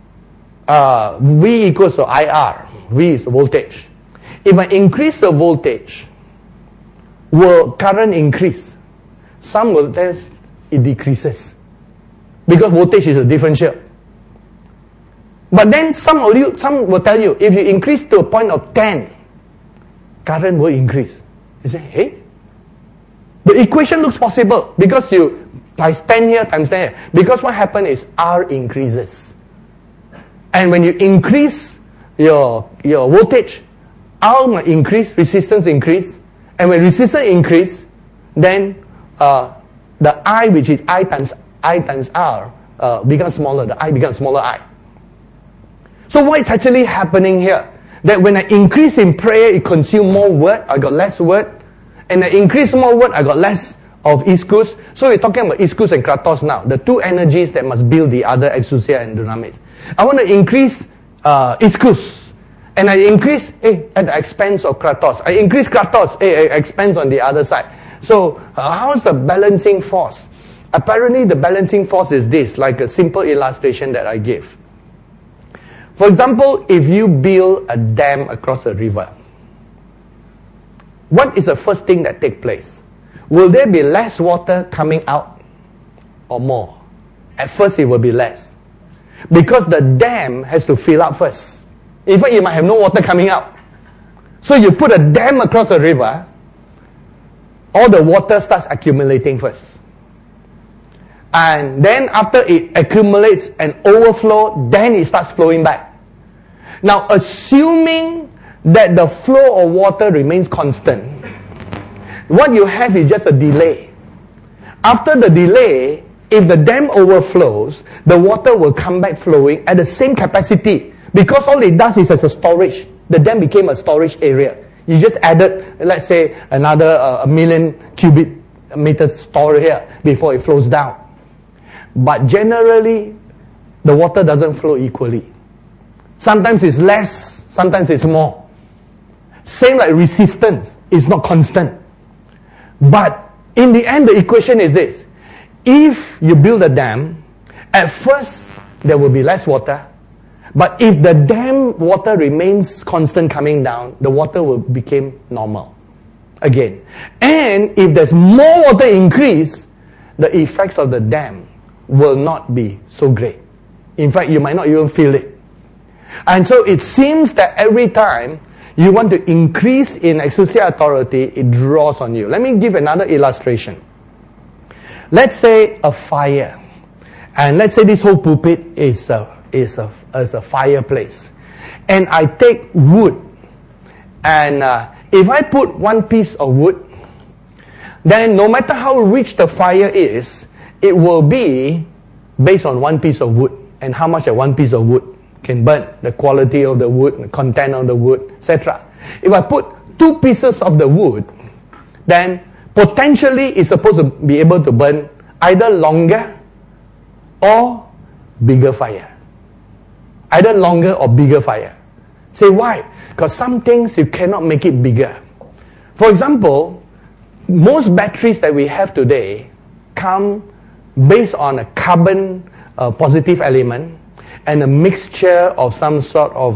V equals to IR, V is the voltage. If I increase the voltage, will current increase? Some will tell us it decreases, because voltage is a differential. But then some will tell you, if you increase to a point of 10, current will increase. You say, hey, the equation looks possible, because you times 10 here, times 10 here. Because what happens is R increases. And when you increase your voltage, R might increase, resistance increase. And when resistance increase, then the I, which is I times R, becomes smaller. The I becomes smaller I. So what is actually happening here? That when I increase in prayer, it consumes more word, I got less word. And I increase more word, I got less of ischus. So we're talking about ischus and kratos now, the two energies that must build the other, exousia and dunamis. I want to increase ischus, and I increase at the expense of kratos. I increase kratos, expense on the other side. So how's the balancing force? Apparently the balancing force is this, like a simple illustration that I give. For example, if you build a dam across a river, what is the first thing that takes place? Will there be less water coming out or more? At first it will be less, because the dam has to fill up first. In fact, you might have no water coming out. So you put a dam across a river, all the water starts accumulating first. And then after it accumulates and overflow, then it starts flowing back. Now, assuming that the flow of water remains constant, what you have is just a delay. After the delay, if the dam overflows, the water will come back flowing at the same capacity, because all it does is as a storage. The dam became a storage area. You just added, let's say, another 1 million cubic meters stored here before it flows down. But generally, the water doesn't flow equally. Sometimes it's less, sometimes it's more. Same like resistance, it's not constant. But in the end, the equation is this. If you build a dam, at first there will be less water. But if the dam water remains constant coming down, the water will become normal again. And if there's more water increase, the effects of the dam will not be so great. In fact, you might not even feel it. And so it seems that every time you want to increase in exousia authority, it draws on you. Let me give another illustration. Let's say a fire. And let's say this whole pulpit is a fireplace. And I take wood. And if I put one piece of wood, then no matter how rich the fire is, it will be based on one piece of wood and how much that one piece of wood can burn, the quality of the wood, the content of the wood, etc. If I put two pieces of the wood, then potentially it's supposed to be able to burn either longer or bigger fire. Either longer or bigger fire. Say why? Because some things you cannot make it bigger. For example, most batteries that we have today come based on a carbon positive element and a mixture of some sort of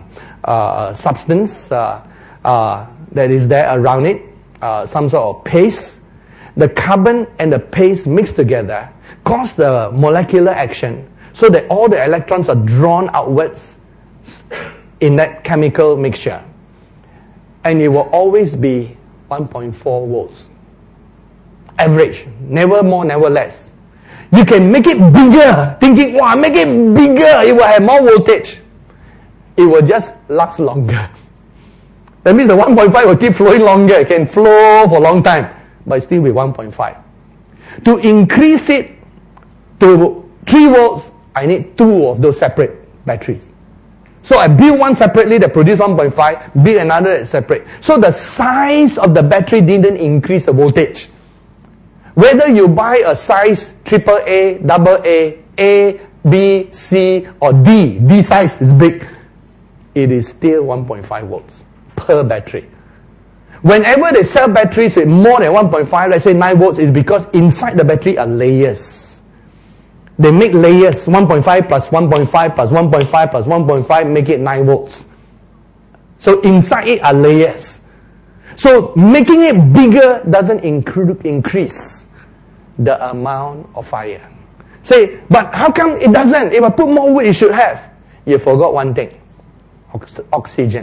substance that is there around it, some sort of paste. The carbon and the paste mixed together cause the molecular action so that all the electrons are drawn outwards in that chemical mixture. And it will always be 1.4 volts. Average. Never more, never less. You can make it bigger, thinking, wow, make it bigger, it will have more voltage. It will just last longer. That means the 1.5 will keep flowing longer. It can flow for a long time, but still with 1.5. To increase it to 3 volts, I need 2 of those separate batteries. So I build one separately that produce 1.5, build another that's separate. So the size of the battery didn't increase the voltage. Whether you buy a size AAA, AA, A, B, C, or D, D size is big, it is still 1.5 volts per battery. Whenever they sell batteries with more than 1.5, let's say 9 volts, it's because inside the battery are layers. They make layers, 1.5 plus 1.5 plus 1.5 plus 1.5, make it 9 volts. So inside it are layers. So making it bigger doesn't increase the amount of fire. Say, but how come it doesn't? If I put more wood, it should have. You forgot one thing. Oxygen.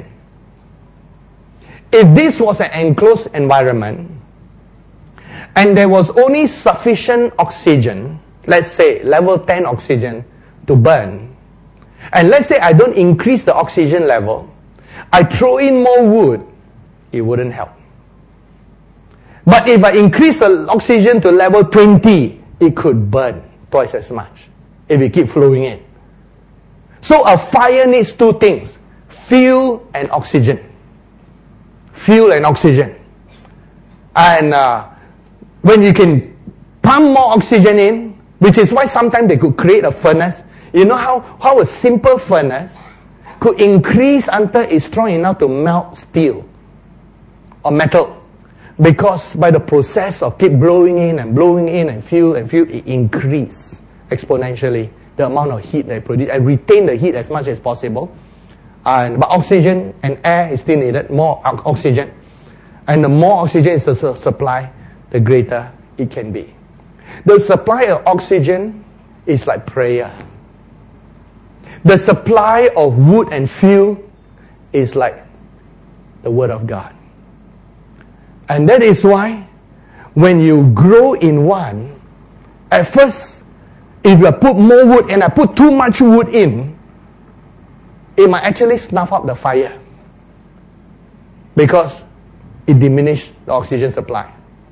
If this was an enclosed environment, and there was only sufficient oxygen, let's say level 10 oxygen, to burn, and let's say I don't increase the oxygen level, I throw in more wood, it wouldn't help. But if I increase the oxygen to level 20, it could burn twice as much if it keep flowing in. So a fire needs 2 things, fuel and oxygen. Fuel and oxygen. And when you can pump more oxygen in, which is why sometimes they could create a furnace. You know how a simple furnace could increase until it's strong enough to melt steel or metal. Because by the process of keep blowing in and fuel, it increase exponentially the amount of heat they produce and retain the heat as much as possible. But oxygen and air is still needed, more oxygen. And the more oxygen is the supply, the greater it can be. The supply of oxygen is like prayer. The supply of wood and fuel is like the Word of God. And that is why when you grow in one, at first, if I put more wood and I put too much wood in, it might actually snuff up the fire because it diminishes the oxygen supply.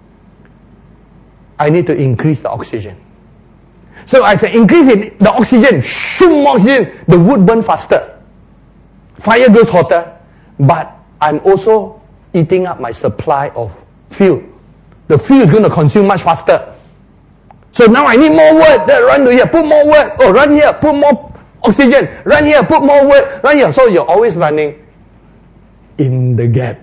I need to increase the oxygen. So I say increase the oxygen, shoom more oxygen, the wood burn faster. Fire goes hotter, but I'm also eating up my supply of fuel. The fuel is going to consume much faster. So now I need more wood. Then run to here, put more wood. Oh, run here, put more oxygen. Run here, put more wood. Run here. So you're always running in the gap.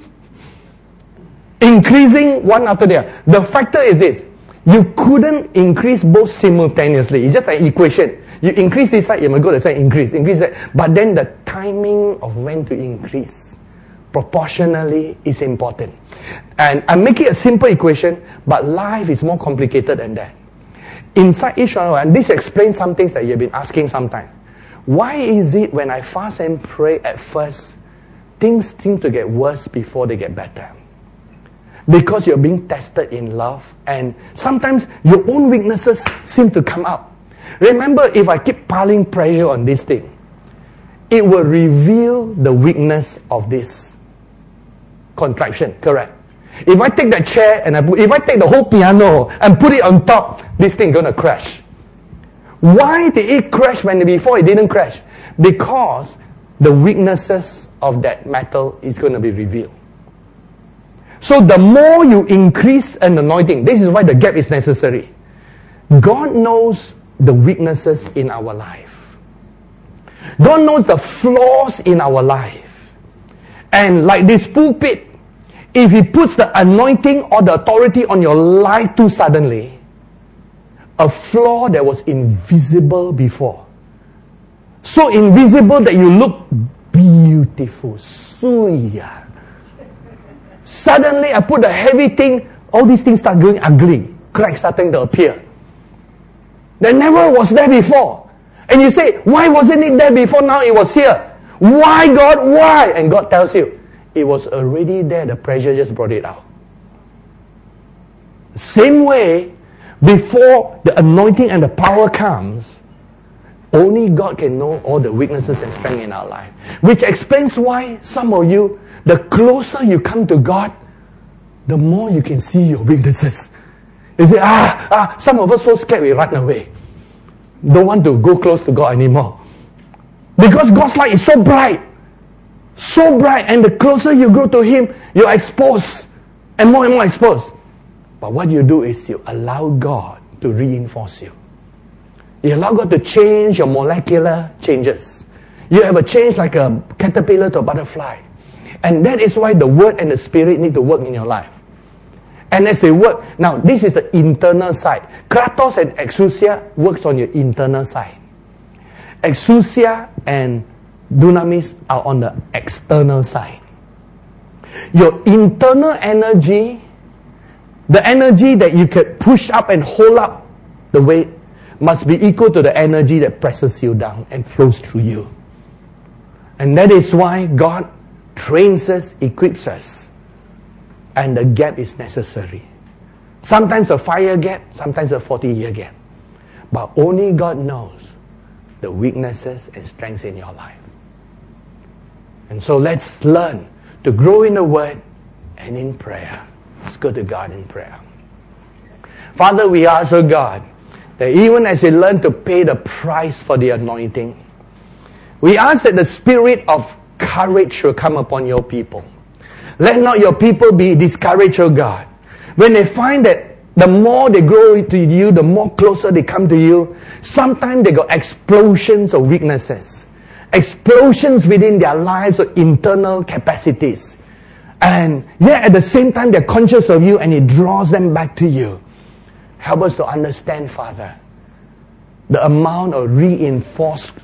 Increasing one after the other. The factor is this. You couldn't increase both simultaneously. It's just an equation. You increase this side, you must go to the side, increase that. But then the timing of when to increase proportionally is important. And I'm making a simple equation, but life is more complicated than that. Inside each one, and this explains some things that you've been asking sometimes. Why is it when I fast and pray at first, things seem to get worse before they get better? Because you're being tested in love, and sometimes your own weaknesses seem to come out. Remember, if I keep piling pressure on this thing, it will reveal the weakness of this contraction, correct? If I take that chair and if I take the whole piano and put it on top, this thing is going to crash. Why did it crash when before it didn't crash? Because the weaknesses of that metal is going to be revealed. So the more you increase an anointing, this is why the gap is necessary. God knows the weaknesses in our life. God knows the flaws in our life. And like this pulpit, if He puts the anointing or the authority on your life too suddenly, a flaw that was invisible before, so invisible that you look beautiful, suya. Suddenly I put a heavy thing, all these things start going ugly, cracks starting to appear. That never was there before. And you say, why wasn't it there before? Now it was here. Why, God? Why? And God tells you, it was already there. The pressure just brought it out. Same way, before the anointing and the power comes, only God can know all the weaknesses and strength in our life. Which explains why some of you, the closer you come to God, the more you can see your weaknesses. You say, some of us so scared we run away. Don't want to go close to God anymore. Because God's light is so bright. So bright. And the closer you go to Him, you're exposed. And more exposed. But what you do is you allow God to reinforce you. You allow God to change your molecular changes. You have a change like a caterpillar to a butterfly. And that is why the Word and the Spirit need to work in your life. And as they work, now this is the internal side. Kratos and exousia works on your internal side. Exousia and dunamis are on the external side. Your internal energy, the energy that you can push up and hold up the weight, must be equal to the energy that presses you down and flows through you. And that is why God trains us, equips us. And the gap is necessary. Sometimes a 5-year gap, sometimes a 40-year gap. But only God knows the weaknesses and strengths in your life. And so let's learn to grow in the Word and in prayer. Let's go to God in prayer. Father, we ask, oh God, that even as we learn to pay the price for the anointing, we ask that the spirit of courage will come upon your people. Let not your people be discouraged, oh God. When they find that the more they grow to you, the more closer they come to you, sometimes they got explosions of weaknesses. Explosions within their lives of internal capacities. And yet at the same time they're conscious of you and it draws them back to you. Help us to understand, Father, the amount of reinforcement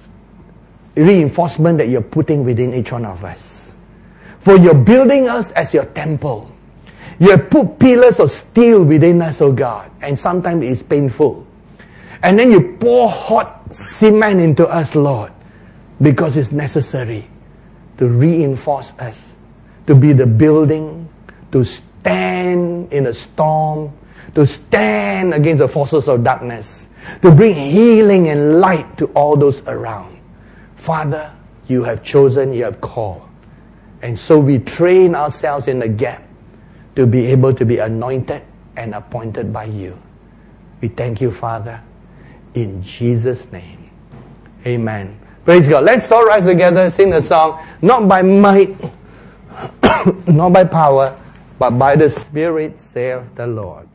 that you're putting within each one of us. For you're building us as your temple. You have put pillars of steel within us, oh God. And sometimes it's painful. And then you pour hot cement into us, Lord. Because it's necessary to reinforce us. To be the building. To stand in a storm. To stand against the forces of darkness. To bring healing and light to all those around. Father, you have chosen, you have called. And so we train ourselves in the gap to be able to be anointed and appointed by you. We thank you, Father, in Jesus' name. Amen. Praise God. Let's all rise together, sing the song, not by might, not by power, but by the Spirit, saith the Lord.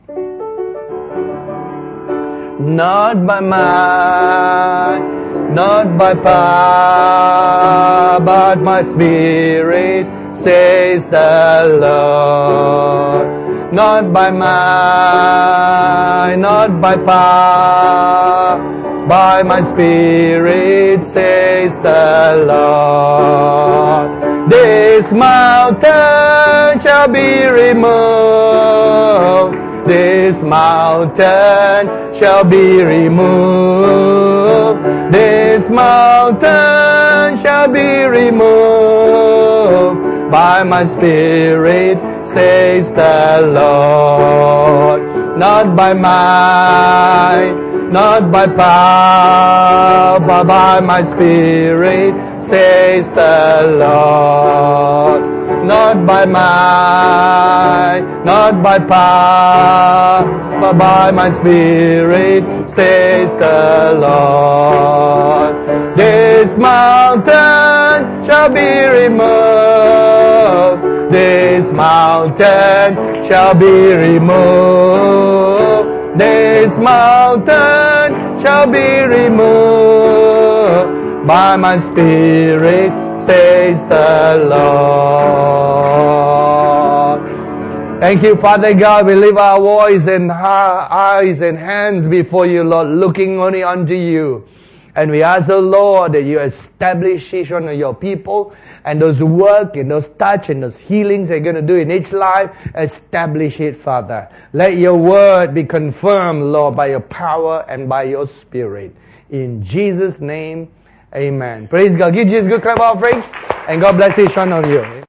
Not by might, not by power, but my Spirit, says the Lord. Not by might, not by power, by my Spirit, says the Lord. This mountain shall be removed. This mountain shall be removed. This mountain shall be removed. By my Spirit, says the Lord. Not by might, not by power, but by my Spirit, says the Lord. Not by might, not by power, but by my Spirit, says the Lord. This mountain shall be removed. This mountain shall be removed. This mountain shall be removed. By my Spirit, says the Lord. Thank you, Father God. We lift our voice and our eyes and hands before you, Lord, looking only unto you. And we ask the Lord that you establish each one of your people, and those work and those touch and those healings they're going to do in each life, establish it, Father. Let your word be confirmed, Lord, by your power and by your Spirit. In Jesus' name, amen. Praise God. Give Jesus a good clap offering, and God bless each one of you.